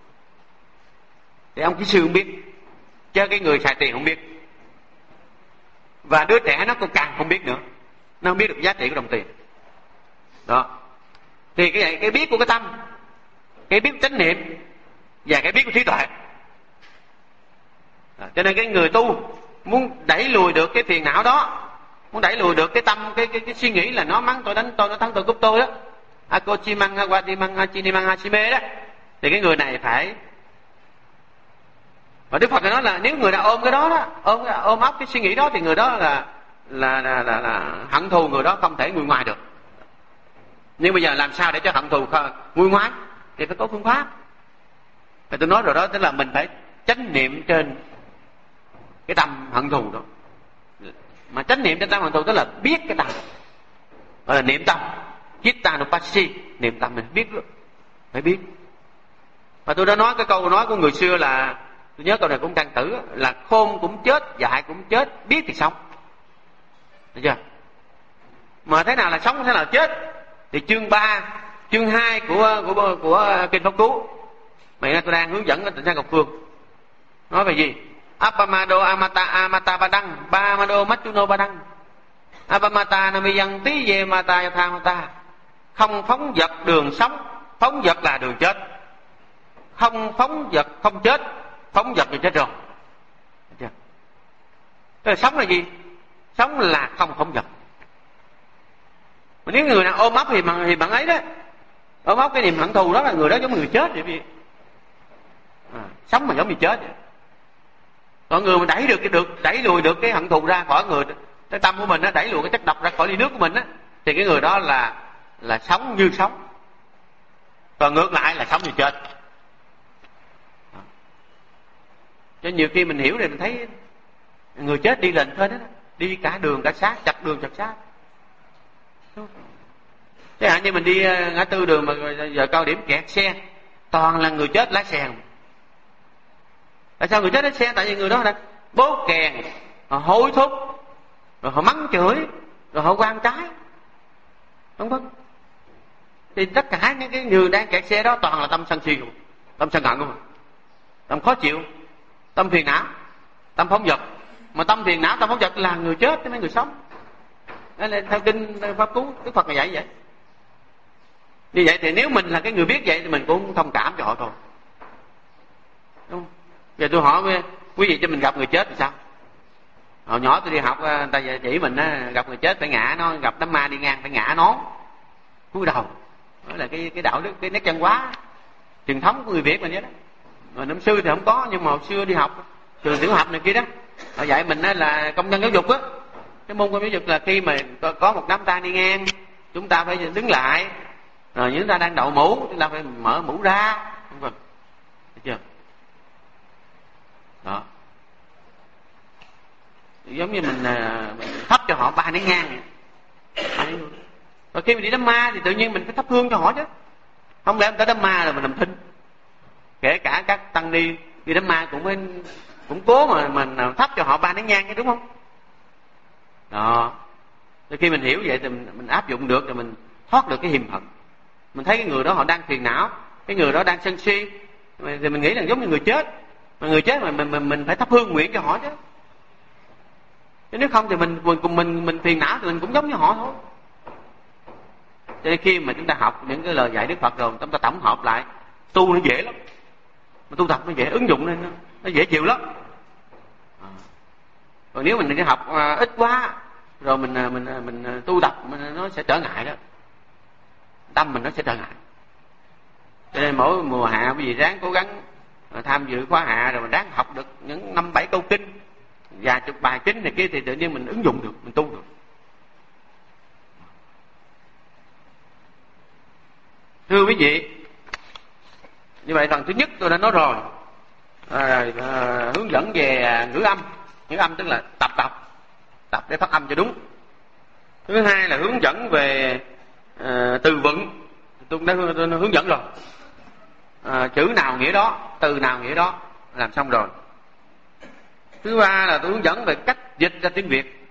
Thì ông kỹ sư không biết, chứ cái người xài tiền không biết. Và đứa trẻ nó cũng càng không biết nữa, nó không biết được giá trị của đồng tiền đó. Thì cái biết của cái tâm, cái biết chánh niệm và cái biết của trí tuệ. Cho nên cái người tu muốn đẩy lùi được cái phiền não đó, muốn đẩy lùi được cái tâm, cái suy nghĩ là nó mắng tôi, đánh tôi, nó thắng tôi, cúp tôi đó, ako chi mang wa di mang chi ni mang hachime đó, thì cái người này phải. Và Đức Phật nói là nếu người nào ôm cái đó, ôm ấp cái suy nghĩ đó thì người đó là hận thù, người đó không thể nguôi ngoai được. Nhưng bây giờ làm sao để cho hận thù nguôi ngoai? Thì phải có phương pháp. Thì tôi nói rồi đó, tức là mình phải chánh niệm trên cái tâm hận thù đó. Mà chánh niệm trên tâm hận thù tức là biết cái tâm, gọi là niệm tâm, Chittanupassi, niệm tâm mình biết được, phải biết. Và tôi đã nói cái câu nói của người xưa là, tôi nhớ câu này cũng Trang Tử, là khôn cũng chết, dại cũng chết, biết thì sống. Được chưa? Mà thế nào là sống, thế nào là chết? Thì chương 3, chương 2 của kinh Pháp Cú, mày tôi đang hướng dẫn ở Tịnh San Ngọc Phương, nói về gì? Appamado amata badang Bamado machuno badang Appamata namiyan tí ye mata yatha mata. Không phóng dật đường sống, phóng dật là đường chết. Không phóng dật không chết, phóng dật thì chết rồi. Thế là sống là gì? Sống là không phóng dật. Mà nếu người nào ôm ấp thì bạn ấy đó, ôm ấp cái niềm hận thù đó là người đó giống người chết vậy. Sống mà giống như chết vậy. Còn người mà đẩy lùi được cái hận thù ra khỏi người, cái tâm của mình á, đẩy lùi cái chất độc ra khỏi ly nước của mình á, thì cái người đó là sống như sống. Còn ngược lại là sống như chết. Cho nhiều khi mình hiểu rồi mình thấy người chết đi lên thôi đó, đi cả đường cả sát, chặt đường chặt sát. Chẳng hạn như mình đi ngã tư đường mà giờ cao điểm kẹt xe, toàn là người chết lái xe. Tại sao người chết lái xe? Tại vì người đó là bố kèn, họ hối thúc, rồi họ mắng chửi, rồi họ quan trái, đúng không? Thì tất cả những cái người đang kẹt xe đó toàn là tâm sân si luôn, tâm sân hận không, tâm khó chịu, tâm phiền não, tâm phóng dật. Mà tâm phiền não, tâm phóng dật là người chết chứ mấy người sống. Đó là theo kinh Pháp Cú, Đức Phật là dạy vậy. Như vậy thì nếu mình là cái người biết vậy thì mình cũng thông cảm cho họ thôi, đúng không? Giờ tôi hỏi quý vị, cho mình gặp người chết thì sao? Hồi nhỏ tôi đi học, người ta chỉ mình gặp người chết phải ngã nó, gặp đám ma đi ngang phải ngã nó, cúi đầu. Đó là cái đạo đức, cái nét văn hóa truyền thống của người Việt mình vậy đó. Mà năm xưa thì không có, nhưng mà hồi xưa đi học trường tiểu học này kia đó, họ dạy mình là công nhân giáo dục á. Cái môn công giáo dục là khi mà có một đám tang đi ngang, chúng ta phải đứng lại, rồi những ta đang đội mũ, chúng ta phải mở mũ ra, thấy chưa? Đó, giống như mình thắp cho họ 3 nén nhang. Rồi khi mình đi đám ma thì tự nhiên mình phải thắp hương cho họ chứ, không lẽ tới đám ma rồi mình làm thinh. Kể cả các tăng ni đi đám ma cũng cố mà mình thắp cho họ 3 nén nhang chứ, đúng không? Đó, rồi khi mình hiểu vậy thì mình áp dụng được, rồi mình thoát được cái hiềm hận. Mình thấy cái người đó họ đang phiền não, cái người đó đang sân si, thì mình nghĩ là giống như người chết. Mà người chết mà mình phải thắp hương nguyện cho họ chứ. Chứ nếu không thì mình phiền não thì mình cũng giống như họ thôi. Cho nên khi mà chúng ta học những cái lời dạy Đức Phật rồi, chúng ta tổng hợp lại, tu nó dễ lắm. Mà tu tập nó dễ, ứng dụng lên nó dễ chịu lắm. Còn nếu mình đi học ít quá rồi mình tu tập nó sẽ trở ngại đó. Tâm mình nó sẽ trở ngại. Cho nên mỗi mùa hạ quý vị ráng cố gắng tham dự khóa hạ, rồi mình ráng học được những 5-7 câu kinh, vài chục bài kinh này kia, thì tự nhiên mình ứng dụng được, mình tu được. Thưa quý vị, như vậy phần thứ nhất tôi đã nói rồi, hướng dẫn về ngữ âm. Ngữ âm tức là tập để phát âm cho đúng. Thứ hai là hướng dẫn về từ vựng, tôi đã hướng dẫn rồi. Chữ nào nghĩa đó, từ nào nghĩa đó, làm xong rồi. Thứ ba là tôi hướng dẫn về cách dịch ra tiếng Việt,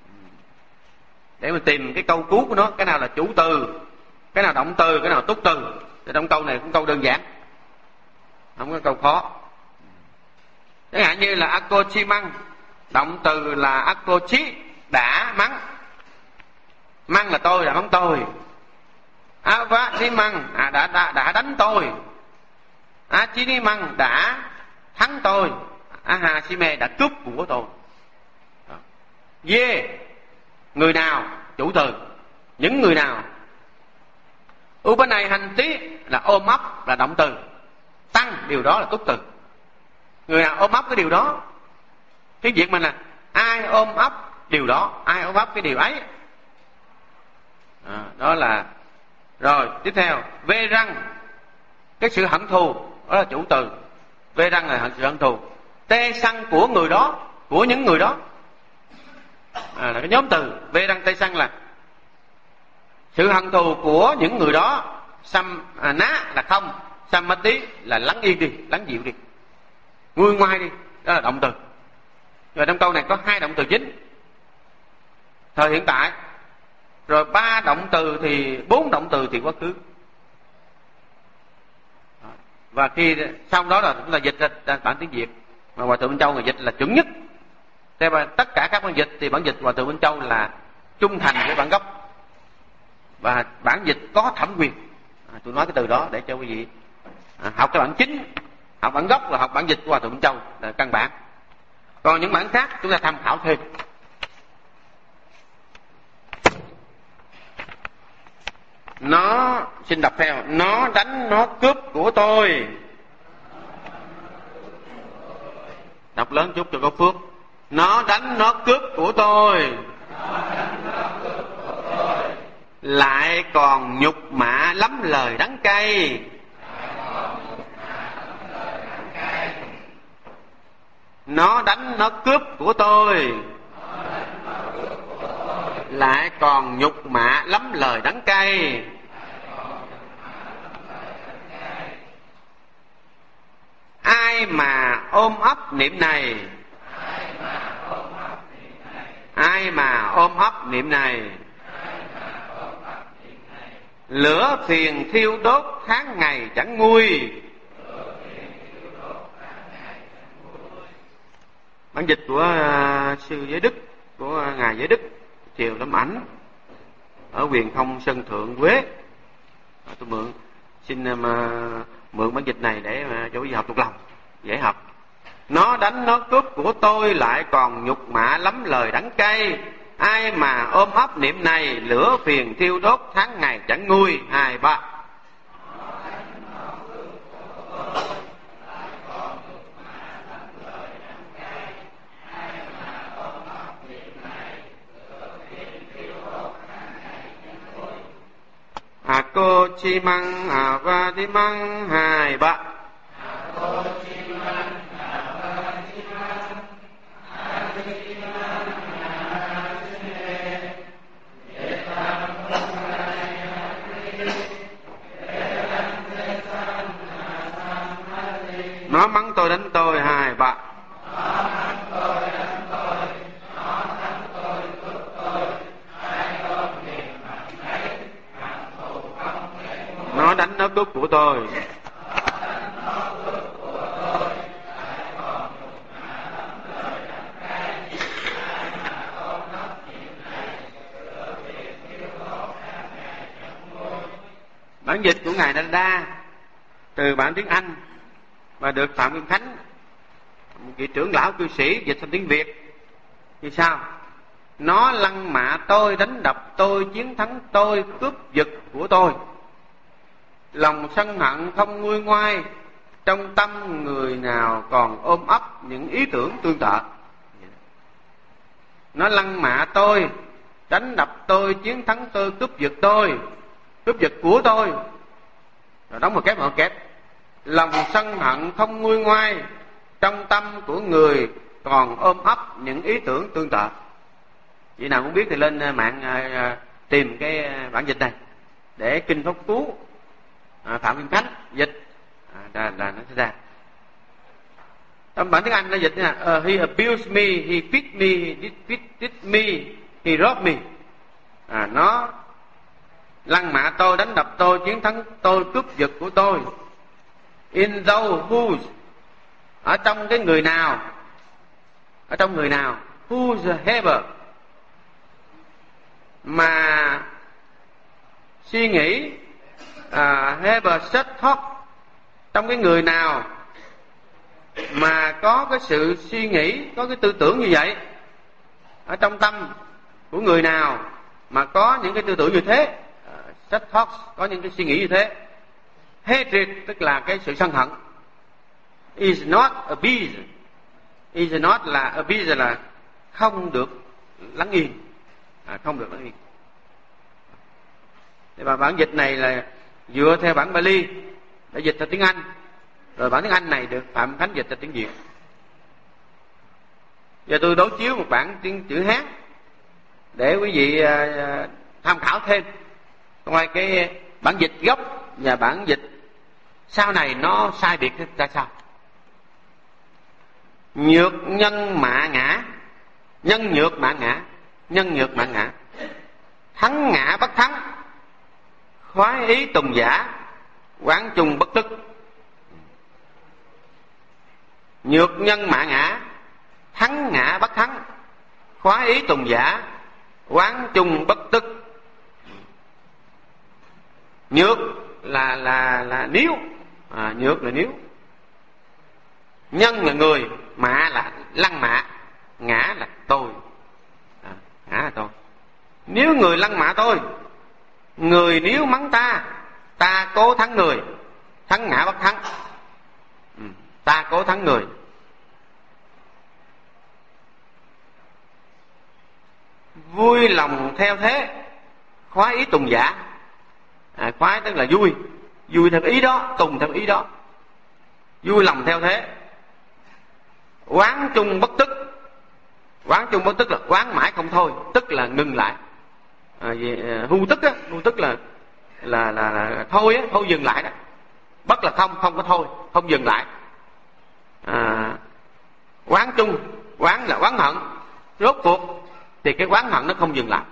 để mình tìm cái câu cú của nó, cái nào là chủ từ, cái nào động từ, cái nào túc từ. Thì trong câu này cũng câu đơn giản, không có câu khó. Chẳng hạn như là ako chi măng, động từ là ako chi, đã mắng. Măng là tôi, đã mắng tôi. Ava chi măng, đã đánh tôi. A chi ni măng, đã thắng tôi. Aha si mê, đã cướp của tôi. Dê, người nào, chủ từ, những người nào. Upanay hành tí là ôm ấp, là động từ. Tăng, điều đó là túc từ. Người nào ôm ấp cái điều đó. Tiếng Việt mình là ai ôm ấp điều đó, ai ôm ấp cái điều ấy. Đó là. Rồi tiếp theo, vê răng, cái sự hận thù, đó là chủ từ. Vê răng là sự hận thù. Tê săn của người đó, của những người đó, là cái nhóm từ. Vê răng tê săn là sự hận thù của những người đó. Ná là không, sammati là lắng yên đi, lắng dịu đi, nguôi ngoai đi, đó là động từ. Rồi trong câu này có 2 động từ chính. thời hiện tại, rồi 4 động từ thì quá khứ. Và khi xong đó là chúng ta dịch ra bản tiếng Việt mà Hòa Thượng Minh Châu người dịch là chuẩn nhất. Thế mà tất cả các bản dịch thì bản dịch Hòa Thượng Minh Châu là trung thành với bản gốc và bản dịch có thẩm quyền. Tôi nói cái từ đó để cho quý vị học cái bản chính, học bản gốc là học bản dịch của Hòa Thượng Minh Châu là căn bản. Còn những bản khác chúng ta tham khảo thêm. Nó, xin đọc theo, nó đánh nó cướp của tôi. Đọc lớn chút cho có phước. Nó đánh nó cướp của tôi, lại còn nhục mạ lắm lời đắng cay. Nó đánh nó cướp của tôi, lại còn nhục mạ lắm lời đắng cay. Ai mà ôm ấp niệm này, ai mà ôm ấp niệm này, lửa phiền thiêu đốt tháng ngày chẳng nguôi. Bản dịch của sư Giới Đức, của ngài Giới Đức Triều Lâm Ảnh ở Huyền Không Sơn Thượng Quế. Tôi xin mượn bản dịch này để cho quý vị học thuộc lòng, dễ học. Nó đánh nó cướp của tôi, lại còn nhục mạ lắm lời đắng cay. Ai mà ôm ấp niệm này, lửa phiền thiêu đốt tháng ngày chẳng nguôi. 2, 3. Cô chi măng va đi măng. 2, 3. Nó mắng tôi đánh tôi. 2, 3. Nó đánh nó cướp của tôi. Bản dịch của ngài Đa từ bản tiếng Anh và được Phạm Kim Khánh, một vị trưởng lão cư sĩ, dịch thành tiếng Việt như sau: nó lăng mạ tôi, đánh đập tôi, chiến thắng tôi, cướp giật của tôi. Lòng sân hận không nguôi ngoai, trong tâm người nào còn ôm ấp những ý tưởng tương tự. Nó lăng mạ tôi, đánh đập tôi, chiến thắng tôi, cướp giật tôi, cướp giật của tôi. Rồi đóng một kép, một kép. Lòng sân hận không nguôi ngoai, trong tâm của người còn ôm ấp những ý tưởng tương tự. Vị nào cũng biết thì lên mạng tìm cái bản dịch này để Kinh Pháp Cú Phạm Kim Khánh dịch là nó sẽ ra. Trong bản tiếng Anh nó dịch như là he abused me, he beat me, he did me, he robbed me. Nó lăng mạ tôi, đánh đập tôi, chiến thắng tôi, cướp giật của tôi. In those whose, ở trong cái người nào, ở trong người nào, whosoever mà suy nghĩ have such thought, trong cái người nào mà có cái sự suy nghĩ, có cái tư tưởng như vậy, ở trong tâm của người nào mà có những cái tư tưởng như thế, such thoughts, có những cái suy nghĩ như thế. Hatred tức là cái sự sân hận. Is not appeased. Is not là appeased là không được lắng yên, không được lắng yên. Và bản dịch này là dựa theo bản Bali để dịch thành tiếng Anh, rồi bản tiếng Anh này được Phạm Khánh dịch thành tiếng Việt. Giờ tôi đối chiếu một bản tiếng chữ Hán để quý vị tham khảo thêm. Ngoài cái bản dịch gốc và bản dịch sau này nó sai biệt ra sao. Nhược nhân mạ ngã, nhân nhược mạ ngã. nhân nhược mạn ngã, thắng ngã bất thắng, khoái ý tùng giả, quán chung bất tức. Nhược nhân mạn ngã, thắng ngã bất thắng, khoái ý tùng giả, quán chung bất tức. Nhược là níu, nhược là níu. Nhân là người, mạ là lăng mạ, ngã là tôi. Ngã là tôi. Nếu người lăng mạ tôi, người nếu mắng ta, ta cố thắng người, thắng ngã bất thắng. Ta cố thắng người. Vui lòng theo thế, khoái ý tùng giả. Khoái tức là vui, vui theo ý đó, tùng theo ý đó, vui lòng theo thế. Quán chung bất tức. Quán chung bất tức là quán mãi không thôi, tức là ngừng lại. Hu tức á, hu tức là thôi á, thôi dừng lại đó. Bất là không, không có thôi, không dừng lại. Quán chung, quán là quán hận. Rốt cuộc thì cái quán hận nó không dừng lại.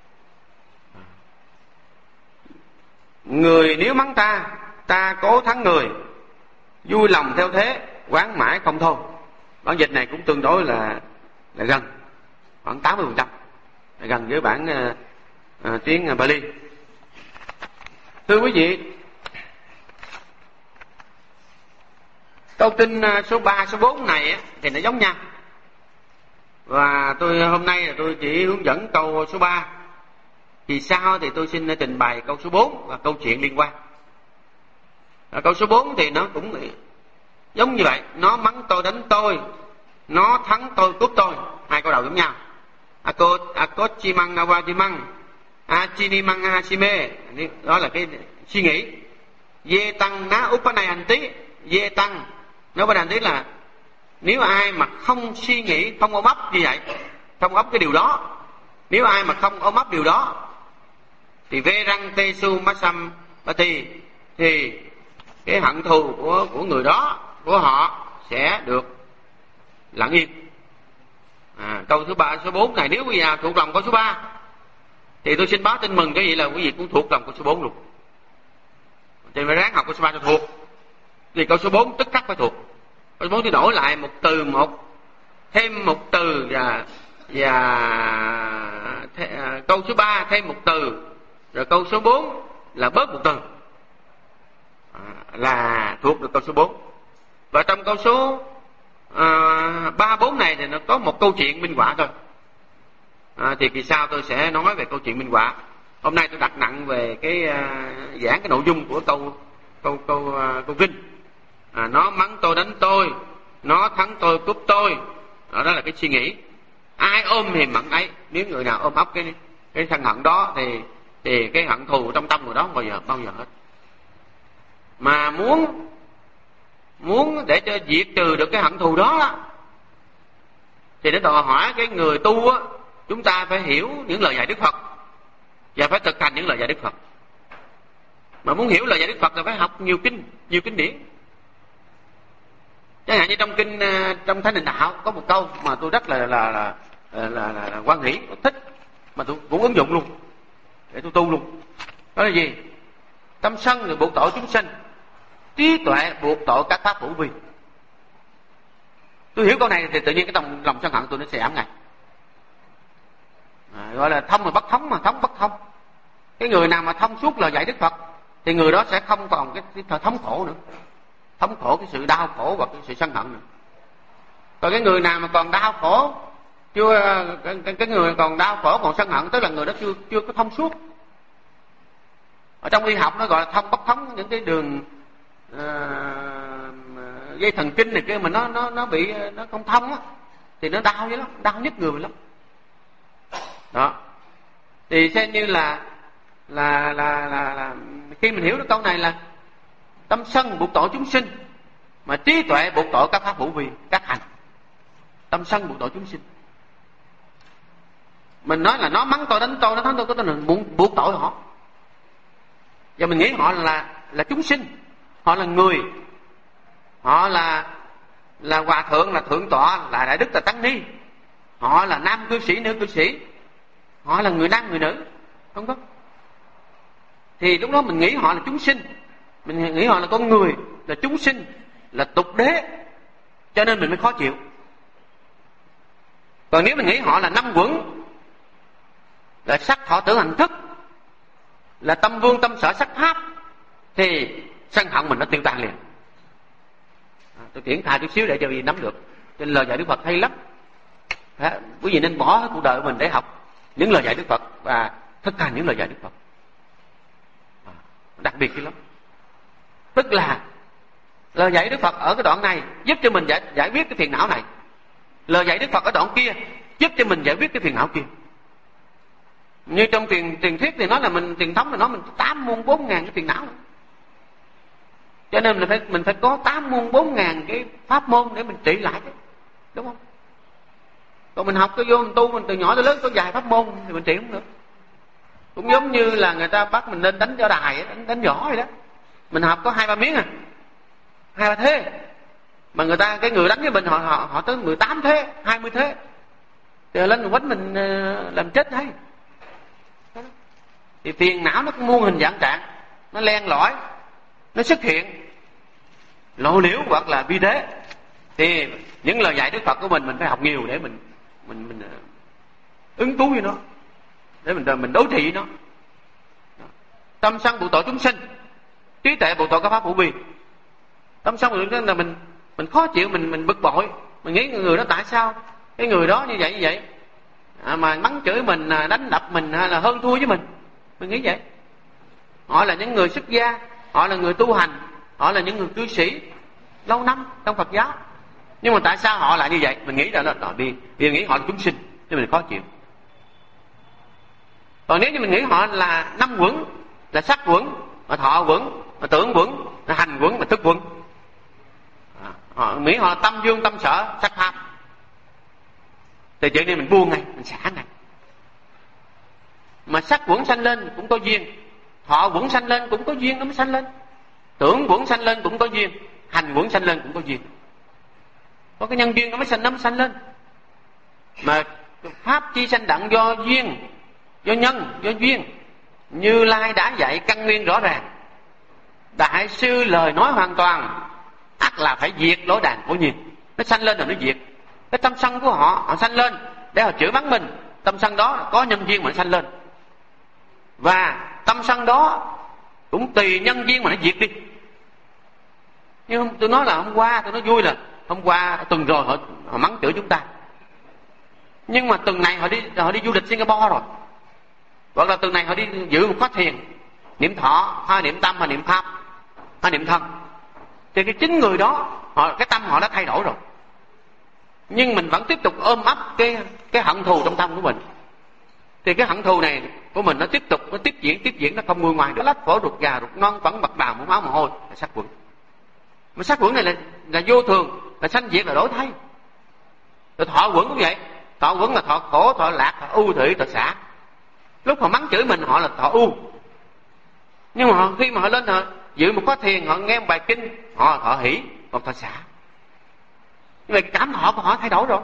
Người nếu mắng ta, ta cố thắng người, vui lòng theo thế, quán mãi không thôi. Bản dịch này cũng tương đối là gần, khoảng 80%, gần với bản tiếng Bali. Thưa quý vị, câu kinh số 3, số 4 này thì nó giống nhau. Và hôm nay là tôi chỉ hướng dẫn câu số 3. Thì sau thì tôi xin trình bày câu số 4 và câu chuyện liên quan. Câu số 4 thì nó cũng giống như vậy. Nó mắng tôi đánh tôi, nó thắng tôi cướp tôi. Hai câu đầu giống nhau. Akot chi măng awa chi măng, achini măng ahashime. Đó là cái suy nghĩ. Ye tăng ná upanayanti. Ye tăng nó upanayanti là nếu ai mà không suy nghĩ, không ôm ấp như vậy, không ấp cái điều đó, nếu ai mà không ôm ấp điều đó, thì ve răng tê su masam bati, thì cái hận thù của người đó, của họ sẽ được lặng yên. Câu số 3, số 4 này nếu quý vị nào thuộc lòng câu số 3 thì tôi xin báo tin mừng cái gì là quý vị cũng thuộc lòng câu số 4 luôn. Thì phải ráng học câu số 3 cho thuộc. Vì câu số 4 tức khắc phải thuộc. Câu số 4 thì đổi lại một từ một, thêm một từ câu số 3 thêm một từ, rồi câu số 4 là bớt một từ, là thuộc được câu số 4. Và trong câu số 3, 4 này thì nó có một câu chuyện minh họa thôi. Thì kỳ sau tôi sẽ nói về câu chuyện minh họa. Hôm nay tôi đặt nặng về cái giảng cái nội dung của câu kinh. Nó mắng tôi đánh tôi, nó thắng tôi cướp tôi. Đó là cái suy nghĩ. Ai ôm thì mặn ấy. Nếu người nào ôm ấp cái sân hận đó thì cái hận thù trong tâm người đó bao giờ hết. Mà muốn để cho diệt trừ được cái hận thù đó thì nó đòi hỏi cái người tu á, chúng ta phải hiểu những lời dạy Đức Phật và phải thực hành những lời dạy Đức Phật. Mà muốn hiểu lời dạy Đức Phật là phải học nhiều kinh điển. Chẳng hạn như trong Thánh Định Đạo có một câu mà tôi rất là hoan hỷ, thích, mà tôi cũng ứng dụng luôn để tôi tu luôn. Đó là gì? Tâm sân thì buộc tội chúng sinh, trí tuệ buộc tội các pháp hữu vi. Tôi hiểu câu này thì tự nhiên cái lòng sân hận tôi nó sẽ giảm ngay. Gọi là thông mà bất thống, mà thống bất thông. Cái người nào mà thông suốt lời dạy Đức Phật thì người đó sẽ không còn cái thống khổ nữa, thống khổ cái sự đau khổ và cái sự sân hận nữa. Còn cái người nào mà còn đau khổ, cái người còn đau khổ còn sân hận, tức là người đó chưa có thông suốt. Ở trong y học nó gọi là thông bất thống, những cái đường dây thần kinh này kia mà nó bị nó không thông á, thì nó đau vậy lắm, đau nhức người lắm. Đó. Thì xem như là khi mình hiểu được câu này là tâm sân buộc tội chúng sinh, mà trí tuệ buộc tội các pháp hữu vi, các hành. Tâm sân buộc tội chúng sinh. Mình nói là nó mắng tôi đánh tôi, nó thắng tôi, có tên là buộc tội họ. Và mình nghĩ họ là chúng sinh, họ là người, họ là hòa thượng, là thượng tọa, là đại đức, là tăng ni, họ là nam cư sĩ, nữ cư sĩ, họ là người nam người nữ, không có. Thì lúc đó mình nghĩ họ là chúng sinh, mình nghĩ họ là con người, là chúng sinh, là tục đế, cho nên mình mới khó chịu. Còn nếu mình nghĩ họ là năm quẩn, là sắc thọ tưởng hành thức, là tâm vương tâm sở sắc pháp, thì sân hận mình nó tiêu tan liền. Tôi triển khai chút xíu để cho quý vị nắm được. Cho nên lời dạy Đức Phật hay lắm. Quý vị nên bỏ cuộc đời của mình để học những lời dạy Đức Phật và thực hành những lời dạy Đức Phật. Đặc biệt lắm. Tức là lời dạy Đức Phật ở cái đoạn này giúp cho mình giải quyết cái phiền não này. Lời dạy Đức Phật ở đoạn kia giúp cho mình giải quyết cái phiền não kia. Như trong truyền thuyết thì nói là truyền thống thì nói mình 8 muôn 4 ngàn cái phiền não. Cho nên mình phải có 8 muôn 4 ngàn cái pháp môn để mình trị lại chứ, đúng không? Còn mình học cái vô mình tu mình từ nhỏ tới lớn có vài pháp môn thì mình trị không được. Cũng giống như là người ta bắt mình lên đánh võ đài, đánh võ vậy đó. Mình học có 2-3 miếng 2-3 thế. Mà cái người đánh với mình họ tới 18 thế, 20 thế. Thì lên mình quánh mình làm chết hay. Thì phiền não nó có muôn hình dạng trạng, nó len lỏi, nó xuất hiện lộ liễu hoặc là vi tế. Thì những lời dạy Đức Phật của mình phải học nhiều để mình ứng cứu với nó, để mình đối trị với nó. Tâm sân buộc tội chúng sinh, trí tuệ buộc tội các pháp hữu vi. Tâm sân buộc tội là mình khó chịu, mình bực bội, mình nghĩ người đó tại sao cái người đó như vậy mà mắng chửi mình, đánh đập mình hay là hơn thua với mình nghĩ vậy. Họ là những người xuất gia, họ là người tu hành, họ là những người cư sĩ lâu năm trong Phật giáo, nhưng mà tại sao họ lại như vậy? Mình nghĩ là vì nghĩ họ là chúng sinh nên mình khó chịu. Còn nếu như mình nghĩ họ là năm quẩn, là sắc quẩn, là thọ quẩn, là tưởng quẩn, là hành quẩn, là thức quẩn, nghĩ họ là tâm vương tâm sở sắc pháp, thì chuyện này mình buông ngay, mình xả ngay. Mà sắc quẩn sanh lên cũng có duyên, thọ quẩn sanh lên cũng có duyên nó mới sanh lên, tưởng quẩn sanh lên cũng có duyên, hành quẩn sanh lên cũng có duyên. Có cái nhân duyên nó mới sanh lên. Mà pháp chi sanh đặng do duyên, do nhân, do duyên. Như Lai đã dạy căn nguyên rõ ràng. Đại sư lời nói hoàn toàn, ắt là phải diệt lối đàn của nhiên. Nó sanh lên rồi nó diệt. Cái tâm sân của họ sanh lên để họ chửi mắng mình. Tâm sân đó có nhân duyên mà nó sanh lên. Và tâm sân đó cũng tùy nhân duyên mà nó diệt đi. Nhưng tôi nói là hôm qua, tôi nói vui là hôm qua tuần rồi họ mắng chửi chúng ta, nhưng mà tuần này họ đi du lịch Singapore rồi, hoặc là tuần này họ đi giữ một khóa thiền, niệm thọ hay niệm tâm hay niệm pháp hay niệm thân, thì cái chính người đó cái tâm họ đã thay đổi rồi, nhưng mình vẫn tiếp tục ôm ấp cái hận thù trong tâm của mình. Thì cái hận thù này của mình nó tiếp tục nó tiếp diễn, nó không nguôi ngoài được. Lách phổi ruột gà ruột non vẫn bật đào mũi máu mồ hôi là sắc quẩn. Mà sắc quẩn này là vô thường, là sanh diệt, là đổi thay. Rồi thọ quẩn cũng vậy. Thọ quẩn là thọ khổ, thọ lạc, thọ ưu, thọ thọ xả. Lúc họ mắng chửi mình họ là thọ ưu, nhưng mà khi mà họ lên họ dự một khóa thiền, họ nghe một bài kinh, họ thọ hỷ hoặc thọ xả. Nhưng mà cảm thọ của họ thay đổi rồi.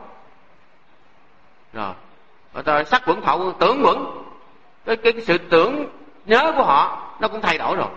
Rồi sắc quẩn, thọ quẩn, tưởng quẩn, cái sự tưởng nhớ của họ nó cũng thay đổi rồi.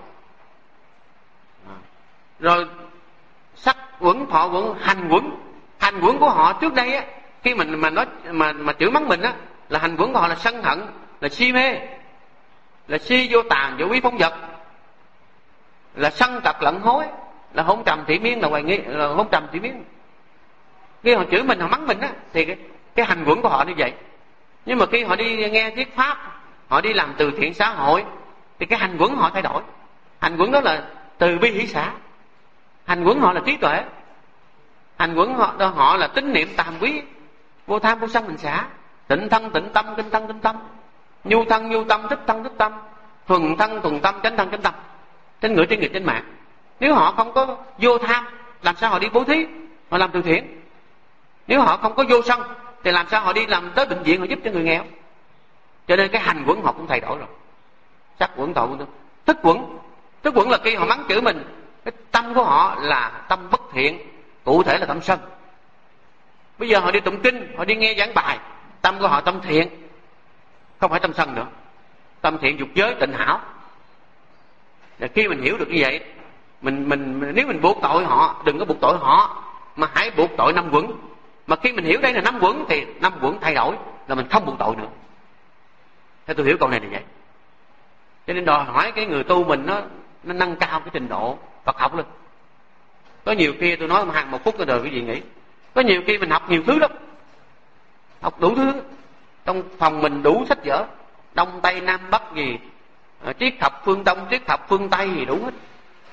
Rồi sắc quẩn, thọ quẩn, hành quẩn của họ trước đây á, khi mình mà chửi mắng mình á, là hành quẩn của họ là sân hận, là si mê, là si vô tàn vô quý phóng vật, là sân tật lẫn hối, là hôn trầm thị miên, là hoài nghi, là hôn trầm thị miên. Khi họ chửi mình, họ mắng mình á, thì cái hành quẩn của họ như vậy. Nhưng mà khi họ đi nghe thuyết pháp, họ đi làm từ thiện xã hội, thì cái hành quẩn họ thay đổi. Hành quẩn đó là từ bi hỷ xả, hành quẩn họ là trí tuệ, hành quẩn họ là tín niệm tàm quý, vô tham vô sân mình xả, tịnh thân tịnh tâm, kinh thân kinh tâm, nhu thân nhu tâm, thích thân thích tâm, thuần thân thuần tâm, chánh thân chánh tâm, trên ngựa trên nghiệp trên mạng. Nếu họ không có vô tham, làm sao họ đi bố thí, họ làm từ thiện? Nếu họ không có vô sân, thì làm sao họ đi làm tới bệnh viện, họ giúp cho người nghèo? Cho nên cái hành quẩn họ cũng thay đổi rồi. Sắc quẩn, thọ quẩn, thức quẩn là khi họ mắng chửi mình, cái tâm của họ là tâm bất thiện, cụ thể là tâm sân. Bây giờ họ đi tụng kinh, họ đi nghe giảng bài, tâm của họ tâm thiện, không phải tâm sân nữa. Tâm thiện dục giới tịnh hảo. Và khi mình hiểu được như vậy, mình nếu mình buộc tội họ, đừng có buộc tội họ, mà hãy buộc tội năm quẩn. Mà khi mình hiểu đây là năm quẩn thì năm quẩn thay đổi là mình không buộc tội nữa. Theo tôi hiểu câu này là vậy. Cho nên đòi hỏi cái người tu mình nó nâng cao cái trình độ Phật học lên. Có nhiều khi tôi nói hàng một phút rồi quý vị nghĩ, có nhiều khi mình học nhiều thứ lắm, học đủ thứ. Trong phòng mình đủ sách vở, đông tây nam bắc gì, triết học phương đông, triết học phương tây gì đủ hết.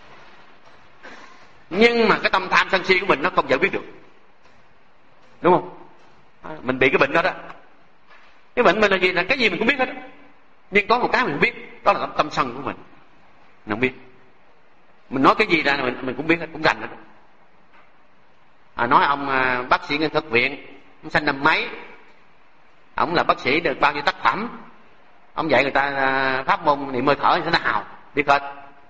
Nhưng mà cái tâm tham sân si của mình nó không giải quyết được, đúng không? Mình bị cái bệnh đó đó. Cái bệnh mình là gì? Là cái gì mình cũng biết hết, nhưng có một cái mình không biết, đó là tâm sân của mình không biết. Mình nói cái gì ra mình cũng biết hết, cũng rành hết. Nói ông bác sĩ Ngân Thực Viện, ông sinh năm mấy, ông là bác sĩ được bao nhiêu tác phẩm, ông dạy người ta pháp môn niệm hơi thở như thế nào, biết hết.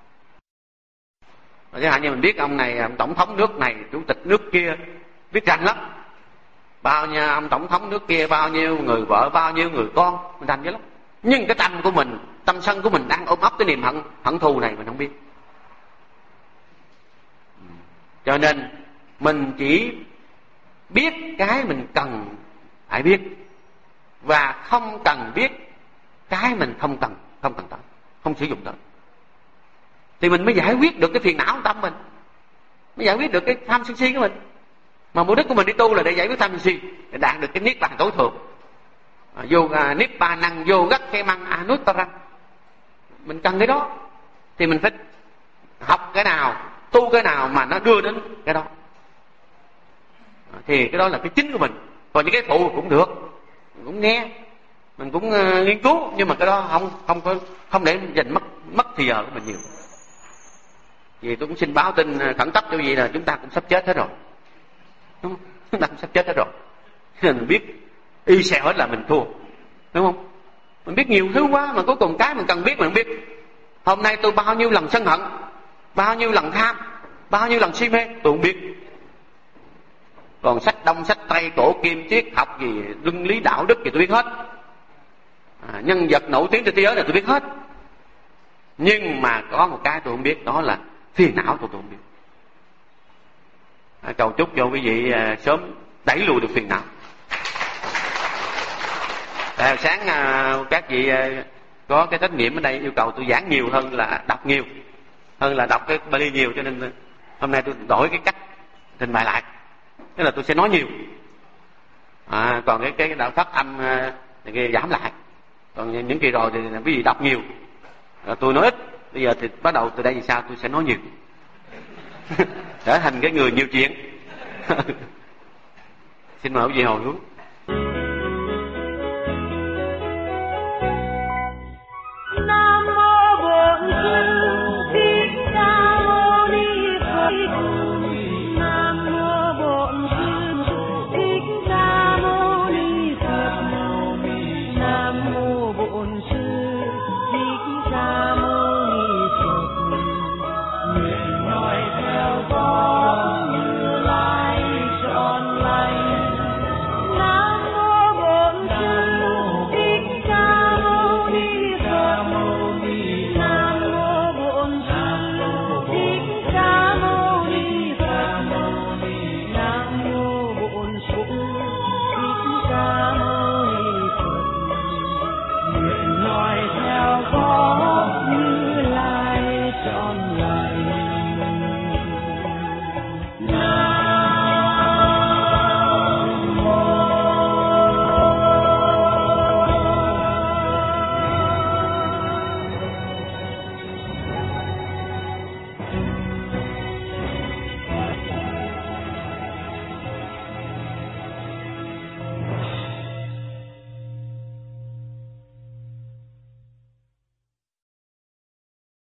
Chẳng hạn như mình biết ông này, ông tổng thống nước này, chủ tịch nước kia, biết rành lắm. Bao nhiêu ông tổng thống nước kia, bao nhiêu người vợ, bao nhiêu người con, mình rành dữ lắm. Nhưng cái tâm của mình, tâm sân của mình đang ôm ấp cái niềm hận thù này mình không biết. Cho nên mình chỉ biết cái mình cần phải biết, và không cần biết cái mình không cần tới, không sử dụng tới, thì mình mới giải quyết được cái phiền não của tâm mình, mới giải quyết được cái tham sân si của mình. Mà mục đích của mình đi tu là để giải quyết tham sân si, để đạt được cái niết bàn tối thượng. Niết bàn năng vô gắt khe măng anuttaran. Mình cần cái đó thì mình phải học cái nào, tu cái nào mà nó đưa đến cái đó, thì cái đó là cái chính của mình. Còn những cái phụ cũng được, mình cũng nghe, mình cũng nghiên cứu, nhưng mà cái đó không để dành mất thì giờ của mình nhiều. Vì tôi cũng xin báo tin khẩn cấp cho vị là chúng ta cũng sắp chết hết rồi, đúng không? Chúng ta cũng sắp chết hết rồi, nên mình biết y xèo hết là mình thua, đúng không? Mình biết nhiều thứ quá mà cuối cùng cái mình cần biết mình không biết. Hôm nay tôi bao nhiêu lần sân hận, bao nhiêu lần tham, bao nhiêu lần si mê, tôi không biết. Còn sách đông sách tây, cổ kim, triết học gì, luân lý đạo đức thì tôi biết hết. Nhân vật nổi tiếng trên thế giới này tôi biết hết. Nhưng mà có một cái tôi không biết, đó là phiền não tôi không biết. Cầu chúc cho quý vị sớm đẩy lùi được phiền não. Tại sáng các vị có cái trách nhiệm ở đây yêu cầu tôi giảng nhiều hơn là đọc nhiều, hơn là đọc cái Bali nhiều, cho nên hôm nay tôi đổi cái cách trình bày lại, tức là tôi sẽ nói nhiều. Còn cái đạo phát âm thì giảm lại. Còn những kỳ rồi thì quý vị đọc nhiều, tôi nói ít. Bây giờ thì bắt đầu từ đây thì sao tôi sẽ nói nhiều trở thành cái người nhiều chuyện. Xin mời quý vị hồi hướng.